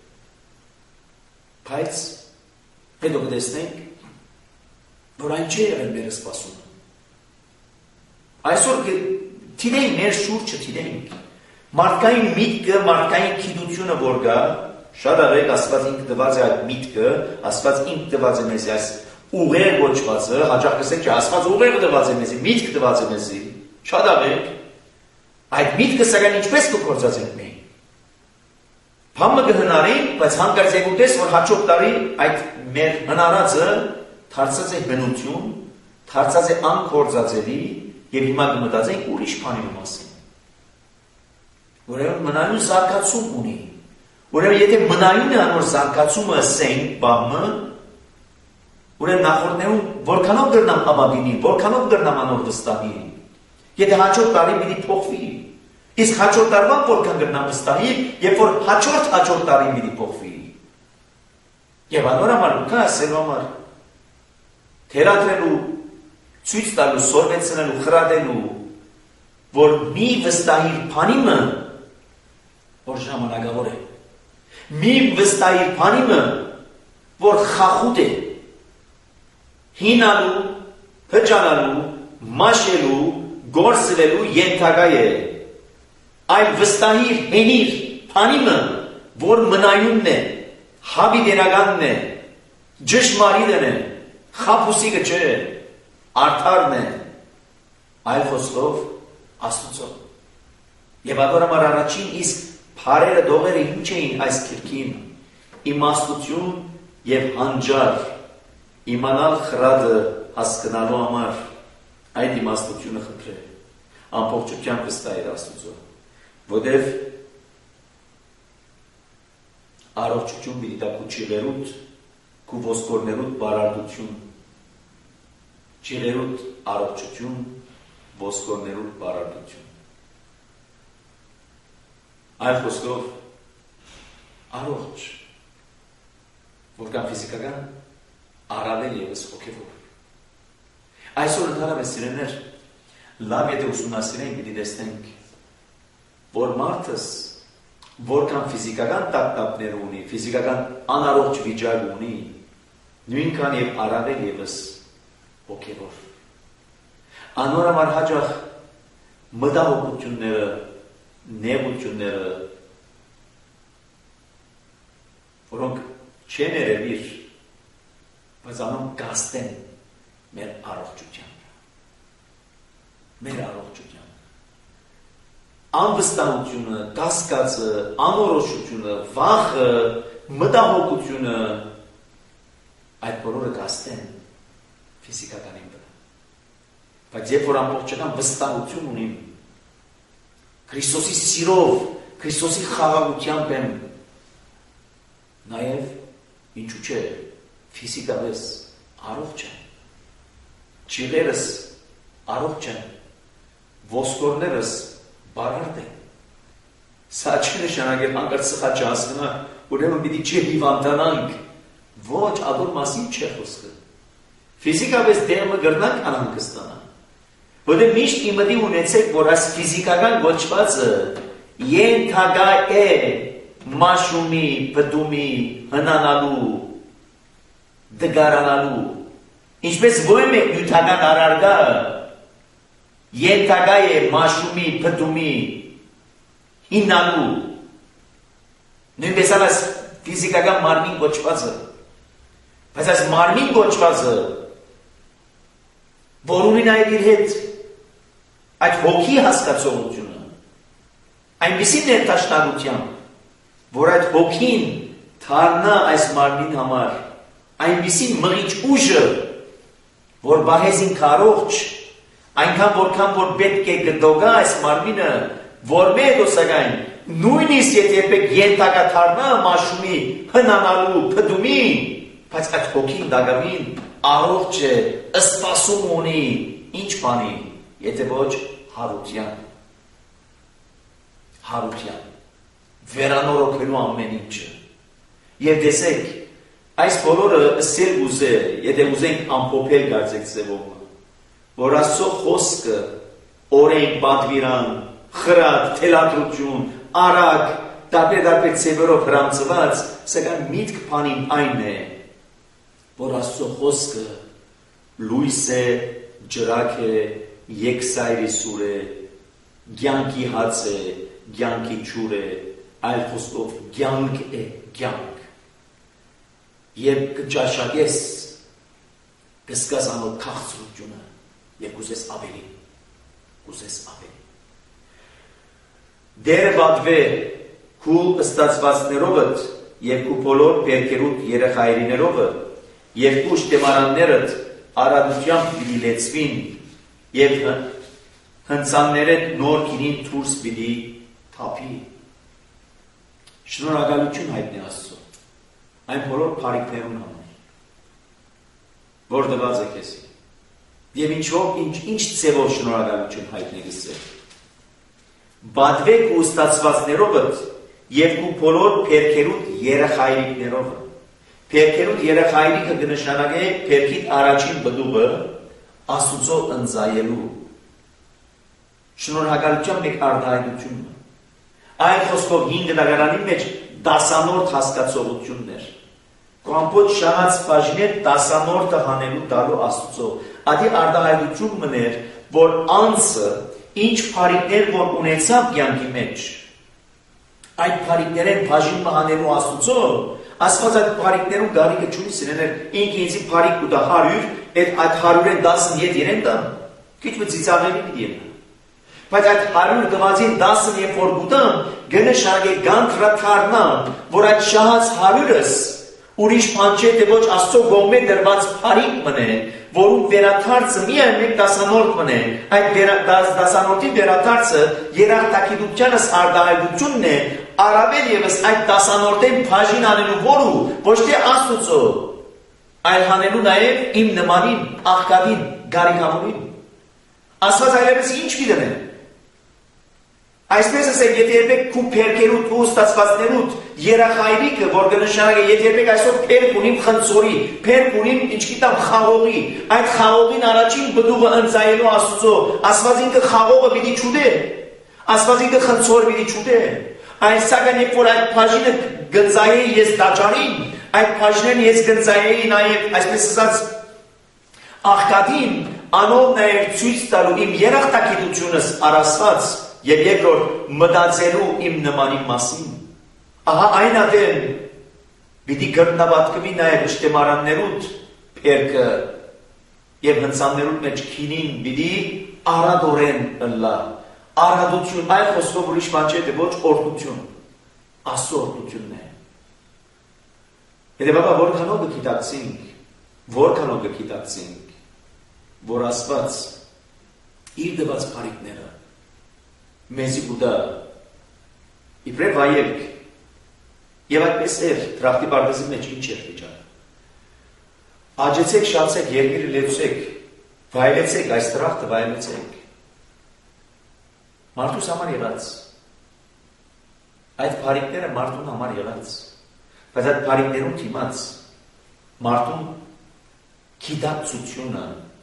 բայց հետո կտեսնենք, որ այն չի եղել մեր սպասումը։ Այսօր թիրենք մեր շուրջը թիրենք, մարդկային միտքը, մարդկային գիտությունը որ կա, շատ արեք Աստված ինքը տված է այդ միտքը, Աստված ինքը տված է մեզ այս ուղեղ ոչվածը, հաճախ կսեք չէ, Աստված ուղեղ տված է մեզի, միտք տված է մեզի, շատ արեք, այդ միտքը սակայն ինչպես կգործածենք մենք։ Համը կհնարին, բայց հանկարծ եկուտես, որ հաջորդ տարի այդ մեր հնարածը դարձած է բնություն, դարձած է անկործածելի եւ հիմա կմտածենք ուրիշ բանի մասին։ Ուրեմն մնայուն զարգացում ունի։ Ուրեմն եթե մնայուն է անոր զարգացումը ասենք բամը, ուրեմն նախորդներում որքանով կրնամ ապավինի, որքանով կրնամ անոր վստահի։ Եթե հաջորդ տարի պիտի փոխվի, իսկ հաջորդ տարվա որքան կրնամ վստահի, երբ որ հաջորդ հաջորդ տարի պիտի փոխվի։ Եվ անոր համար կա ասելու համար թերադրելու, ցույց տալու, սորվեցնելու, խրատելու, որ մի վստահիր բանիմը, որ ժամանակավոր է, մի վստահիր բանիմը, որ խախուտ է, հինալու, հճանալու, մաշելու, գործվելու ենթակա է, այլ վստահիր հենիր բանիմը, որ մնայունն է, հավիդենականն է, ճշմարիտն է, խաբուսիկը չէ, արդարն է, այլ խոսքով Աստուծո։ Եվ ադորամար առաջին իսկ փարերը դողերը ինչ էին այս քրքին, իմաստություն և հանջար, իմանալ խրադը հասկնալու համար, այդ իմաստությունը խնդրե, ամբողջությամբ վստահ Աստուծո, որտև առողջություն պիտի տա քու ճիղերուտ, քու ոսկորներուտ բարարդություն, ճիղերուտ առողջություն, ոսկորներուտ բարարդություն։ Այլ խոսքով առողջ, որքան ֆիզիկական, առավել ևս հոգևոր։ Այսօր ընդհանրապես սիրելիներ, լավ եթե ուսումնասիրենք, պիտի տեսնենք, որ մարդս որքան ֆիզիկական տագնապներ ունի, ֆիզիկական անառողջ վիճակ ունի, նույնքան եւ առավել ևս հոգևոր։ Անորոշ հաճախ մտահոգությունները, նեղությունները, որոնք չեն երևիր, բայց անոնք գաստեն մեր առողջության, մեր առողջության։ Անվստահությունը, կասկածը, անորոշությունը, վախը, մտահոգությունը, այդ բոլորը գաստեն ֆիզիկականին վրա։ Բայց երբ որ ամբողջական վստահություն ունիմ, Քրիստոսի սիրով, Քրիստոսի խաղաղությամբ եմ, նաև ինչու՞ չէ, ֆիզիկապես առողջ եմ, ճիղերս առողջ եմ, ոսկորներս բարարդ են։ Սա չի նշանակել հանկարծ սխալ չհասկանա, ուրեմն պիտի չհիվանդանանք, ոչ, ադոր մասին չէ խոսքը։ Ֆիզիկապես դեղը գրնանք անհանգստանալ, որտեղ միշտ իմդի ունեցեք, որ այս ֆիզիկական ոչվածը ենթակա է մաշումի, պտումի, հնանալու, դգարանալու, ինչպես ո՞ւմ է նյութական առարգա ենթակա է մաշումի, պտումի, հինալու, նույնպես այս ֆիզիկական մարմին գոչվածը, բայց այս մարմին գոչվածը, որ ունի նաև իր հետ այդ հոգի հասկացողությունը, այնպիսի ներդաշնակությամբ, որ այդ հոգին թարնա այս մարմին համար, այնպիսի մղիչ ուժը, որ բահեզին քարողջ, այնքան որքան որ պետք է գդոգա այս մարմինը, որ մեր դոսագայն, նույնիսկ եթե երբեք ենթակա թարնա մաշումի, հնանալու, պտումի, բայց այդ հոգին դագամին առողջ է, սպասում ունի, ինչ բանի, եթե ոչ հարության, հարության, վերանորոգելու ամեն ինչը։ Եվ տեսեք, այս բոլորը սեր ուզե, եթե ուզենք ամփոփել կարծեք ձևով, որ Աստծո խոսքը օրենք, պատվիրան, խրատ, թելադրություն, արագ, տարբեր-տարբեր ձևերով հրամցված, սակայն միտք բանին այն է, որ Աստծո խոսքը լույս է, ջրակ է, եկսայրի սուր է, կյանքի հաց է, կյանքի ջուր է, այլ խոսքով կյանք է, կյանք։ Եվ կճաշակես, կզգաս անոր քաղցրությունը եւ կուզես ավելի, կուզես ավելի։ Դերը բադվե քու ստացվածներովդ եւ քու բոլոր բերքերուտ երեխայրիներովը եւ քու շտեմարաններդ արադությամբ պիտի լեցվին եւ հնցաններդ նոր քինին դուրս պիտի թափի։ Շնորհակալություն հայտնի Աստծո այն բոլոր բարիքներուն համար, որ տված է քեզ։ Եվ ինչով, ինչ, ինչ ձևով շնորհակալություն հայտնելիս է։ Բադվեք ու ստացվածներովդ եւ քու բոլոր փերքերուտ երեխայրիկներովը։ Փերքերուտ երեխայրիկը կնշանակե փերքիդ առաջին բդուղը Աստուծո ընձայելու։ Շնորհակալության մեկ արտահայտությունն է։ Այն խոսքով հինգ դագարանի մեջ դասանորդ հասկացողություններ։ Կամպոտ շահած բաժներ դասանորդը հանելու տալու Աստուծո։ Ադի արտահայտություն մներ, որ անձը ինչ բարիքներ որ ունեցավ կյանքի մեջ, Այդ բարիկներեն բաժին մահանելու Աստուծո, Աստված այդ բարիկներում գարիկը չունի սիրեներ, ինք ինձի բարիկ ու դա հարյուր, այդ այդ հարյուրեն դասնյոթ երեն տամ, քիչ մի ծիծաղելի պիտի եմ։ Բայց այդ հարյուր գվածին դասն երբ որ գուտամ, գնշագե գանտրաթարնամ, որ այդ շահած հարյուրս ուրիշ բան չէ, թե ոչ Աստծո կողմէ դրված բարիկ մնե, որում վերաթարցը միայն մեկ դասանորդ մնե, այդ դասանորդի վերաթարցը երախտագիտությանս արտահայտությունն է, առավել ևս այդ դասանորդեն բաժին անելու որու, ոչ թե Աստուծո, այլ հանելու նաև իմ նմանին, աղքատին, գարիքավորին։ Աստված այլևս ինչ պիտի։ Այսպես ասենք, եթե երբեք քու փերքերուդ ու ստացվածներուդ երախայրիկը, որ կնշանակե, եթե երբեք այսօր փերք ունիմ խնձորի, փերք ունիմ ինչ գիտամ խաղողի, այդ խաղողին առաջին բդուղը ընծայելու Աստուծո, Աստված ինքը խաղողը պիտի չուտե, Աստված ինքը խնձորը պիտի չուտե։ Այս սակայն երբ որ այդ բաժինը գծայեի ես տաճարին, այդ բաժինեն ես գծայեի նաև այսպես ասած աղքատին, անով նաև ցույց տալու իմ երախտագիտությունս առասված եւ երկրորդ մտածելու իմ նմանի մասին։ Ահա այն ադեն պիտի գտնաբատկվի նաև իշտեմարաններուդ փերքը եւ հնցաններուդ մեջ քինին պիտի արադորեն ըլլա։ Արադություն, այլ խոսքով ուրիշ բան չէ, թե ոչ օրդություն, Աստծո օրդությունն է։ Հետևաբար որքանով կգիտակցենք, որքանով կգիտակցենք, որ Աստված իր դված բարիկները մեզի ուտա իբրև վայելք եւ այդպես էր դրախտի բարձի մեջ ինչ էր վիճակը։ Աջեցեք, շացեք, երկիրը լեցեք, վայելեցեք, այս դրախտը վայելեցեք։ Մարդուս համար եղած, այդ բարիկները մարդուն համար եղած, բայց այդ բարիկներում թիմած, մարդուն գիտակցությունը,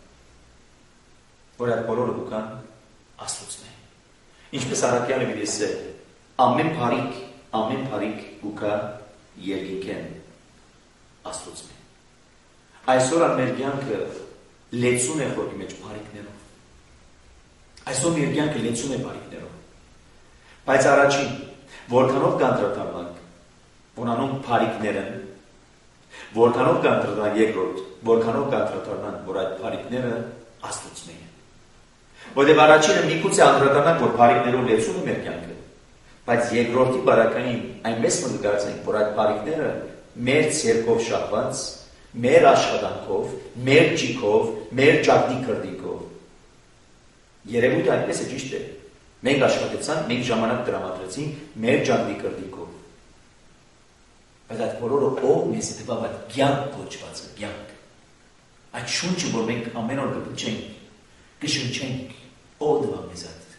որ այդ բոլորը կան Աստուծն է։ Ինչպես Առաքյալը վիրես է, ամեն բարիկ, ամեն բարիկ կուկա երկինքեն Աստուծն է։ Այսօր մեր կյանքը լեցուն է խորքի մեջ բարիկներով։ Այսօր մեր կյանքը լեցուն է բարիկներով։ Բայց առաջին, որքանով կանտրատարնանք, որանոնք բարիկներ են, որքանով կանտրատարնանք երկրորդ, որքանով կանտրատարնանք, որ այդ բարիկները Աստուծն են։ Որտեղ առաջինը միգուցե անդրադառնանք, որ բարիկներով լեցուն է մեր կյանքը, բայց երկրորդի բարականին այնպես մտածենք, որ այդ բարիկները մեր ցերկով շահված, մեր աշխատանքով, մեր ճիքով, մեր ճակտի քրդիկով երևույթը այդպես է ճիշտ է։ Մենք աշխատեցանք, մենք ժամանակ տրամադրեցինք մեր ճակտի քրդիկով։ Բայց այդ բոլորը ով մեզ հետևավ այդ կյանք կոչվածը, կյանք։ Այդ շունչը, որ մենք ամեն օր կփչենք, կշնչենք, ով դվա մեզ այդ։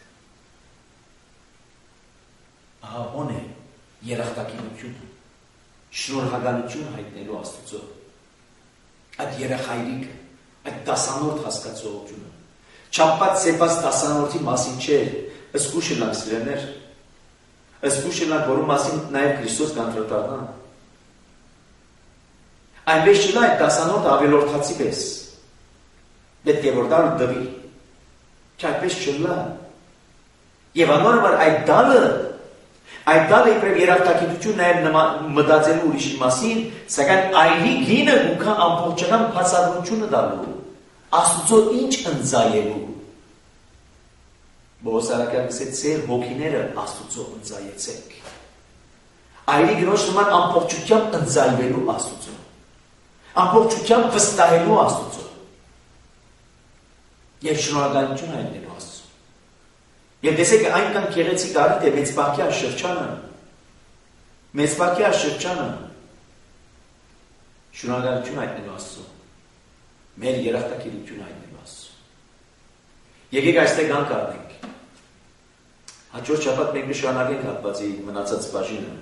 Ահա ո՞ն է երախտագիտությունը, շնորհակալություն հայտնելու Աստծո, այդ երախայրիկը, այդ դասանորդ հասկացողությունը, չափված սեպած դասանորդի մասին չէ, ըսկուշ էլանք սիրելներ, ըսկուշ էլանք, որում մասին նաև Քրիստոս կանտրատարնա։ Այնպես չլա այդ դասանորդը ավելորդացի պես, պետք է որ դալ դվի, չայդպես չլա։ Եվ անորմար այդ դալը, այդ դալը իբրև երախտագիտություն նաև մտածելու ուրիշի մասին, սակայն այլի գինը գուքա ամբողջական բացառությունը դալու, Աստուծո ինչ ընծայելու։ Բողոս Առաքյալը ասեց, ձեր հոգիները Աստուծո ընծայեցեք։ Այլի գնոջ նման ամբողջությամբ ընծայվելու Աստուծո, ամբողջությամբ վստահելու Աստուծո եւ շնորհակալություն հայտնելու Աստծո։ Եվ տեսեք, այնքան գեղեցիկ արիտ է մեծպահքի շրջանը, մեծպահքի շրջանը շնորհակալություն հայտնելու Աստծո, մեր երախտագիտություն հայտնելու Աստծո։ Եկեք այստեղ գանք առնենք։ Հաջորդ շաբաթ մենք կշարունակենք հատվածի մնացած բաժինը։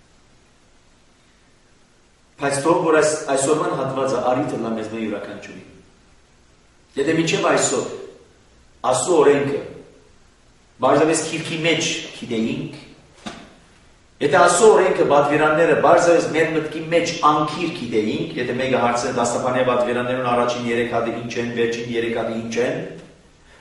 Բայց թող որ այս այսօրվան հատվածը արիթը լա մեզ մեր յուրաքանչյուրին։ Եթե մինչև այսօր Աստծո օրենքը բարձրապես քիրքի մեջ գիտեինք, եթե Աստծո օրենքը պատվիրանները բարձրապես մեր մտքի մեջ անկիր գիտեինք, եթե մեկը հարցնի դաստապանյա պատվիրաններուն առաջին երեք հատը ինչ են, վերջին երեք հատը ինչ են,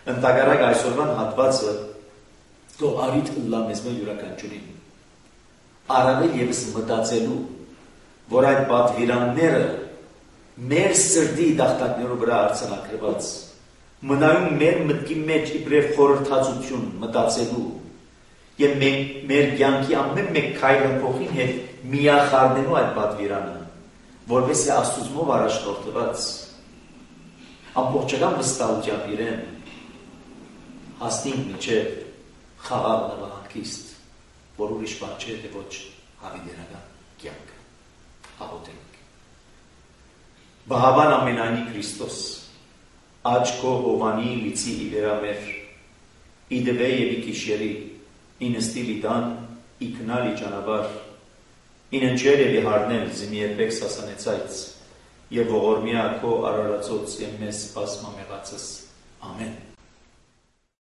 ընդհանրակ այսօրվան հատվածը թող արիթ լա մեզ մեր յուրաքանչյուրին։ առավել ևս մտածելու, որ այդ պատվիրանները մեր սրտի դախտակներով վրա արձանագրված մնայում մեր մտքի մեջ իբրև խորհրդածություն մտածելու եւ մեր կյանքի ամեն մեկ քայլը փոխին հետ միախառնելու այդ պատվիրանը, որովհետեւ Աստծուով առաջնորդված ամբողջական վստահությամբ իրեն հասնենք մինչև խաղաղ նվահանգիստ, որ ուրիշ բան չէ, թե ոչ հավիտենական կյանք։ Աղոթենք։ Բահավան ամենայնի Քրիստոս, աչքո հովանի լիցի իվերամեր, իդվե եւ իքիշերի, ինստիլի դան, իքնալի ճանավար, ինընջեր եւ իհարնել զիմի երբեք սասանեցայց, եւ ողորմիա քո արարածոց եւ մեզ սպասմամեղացս։ Ամեն։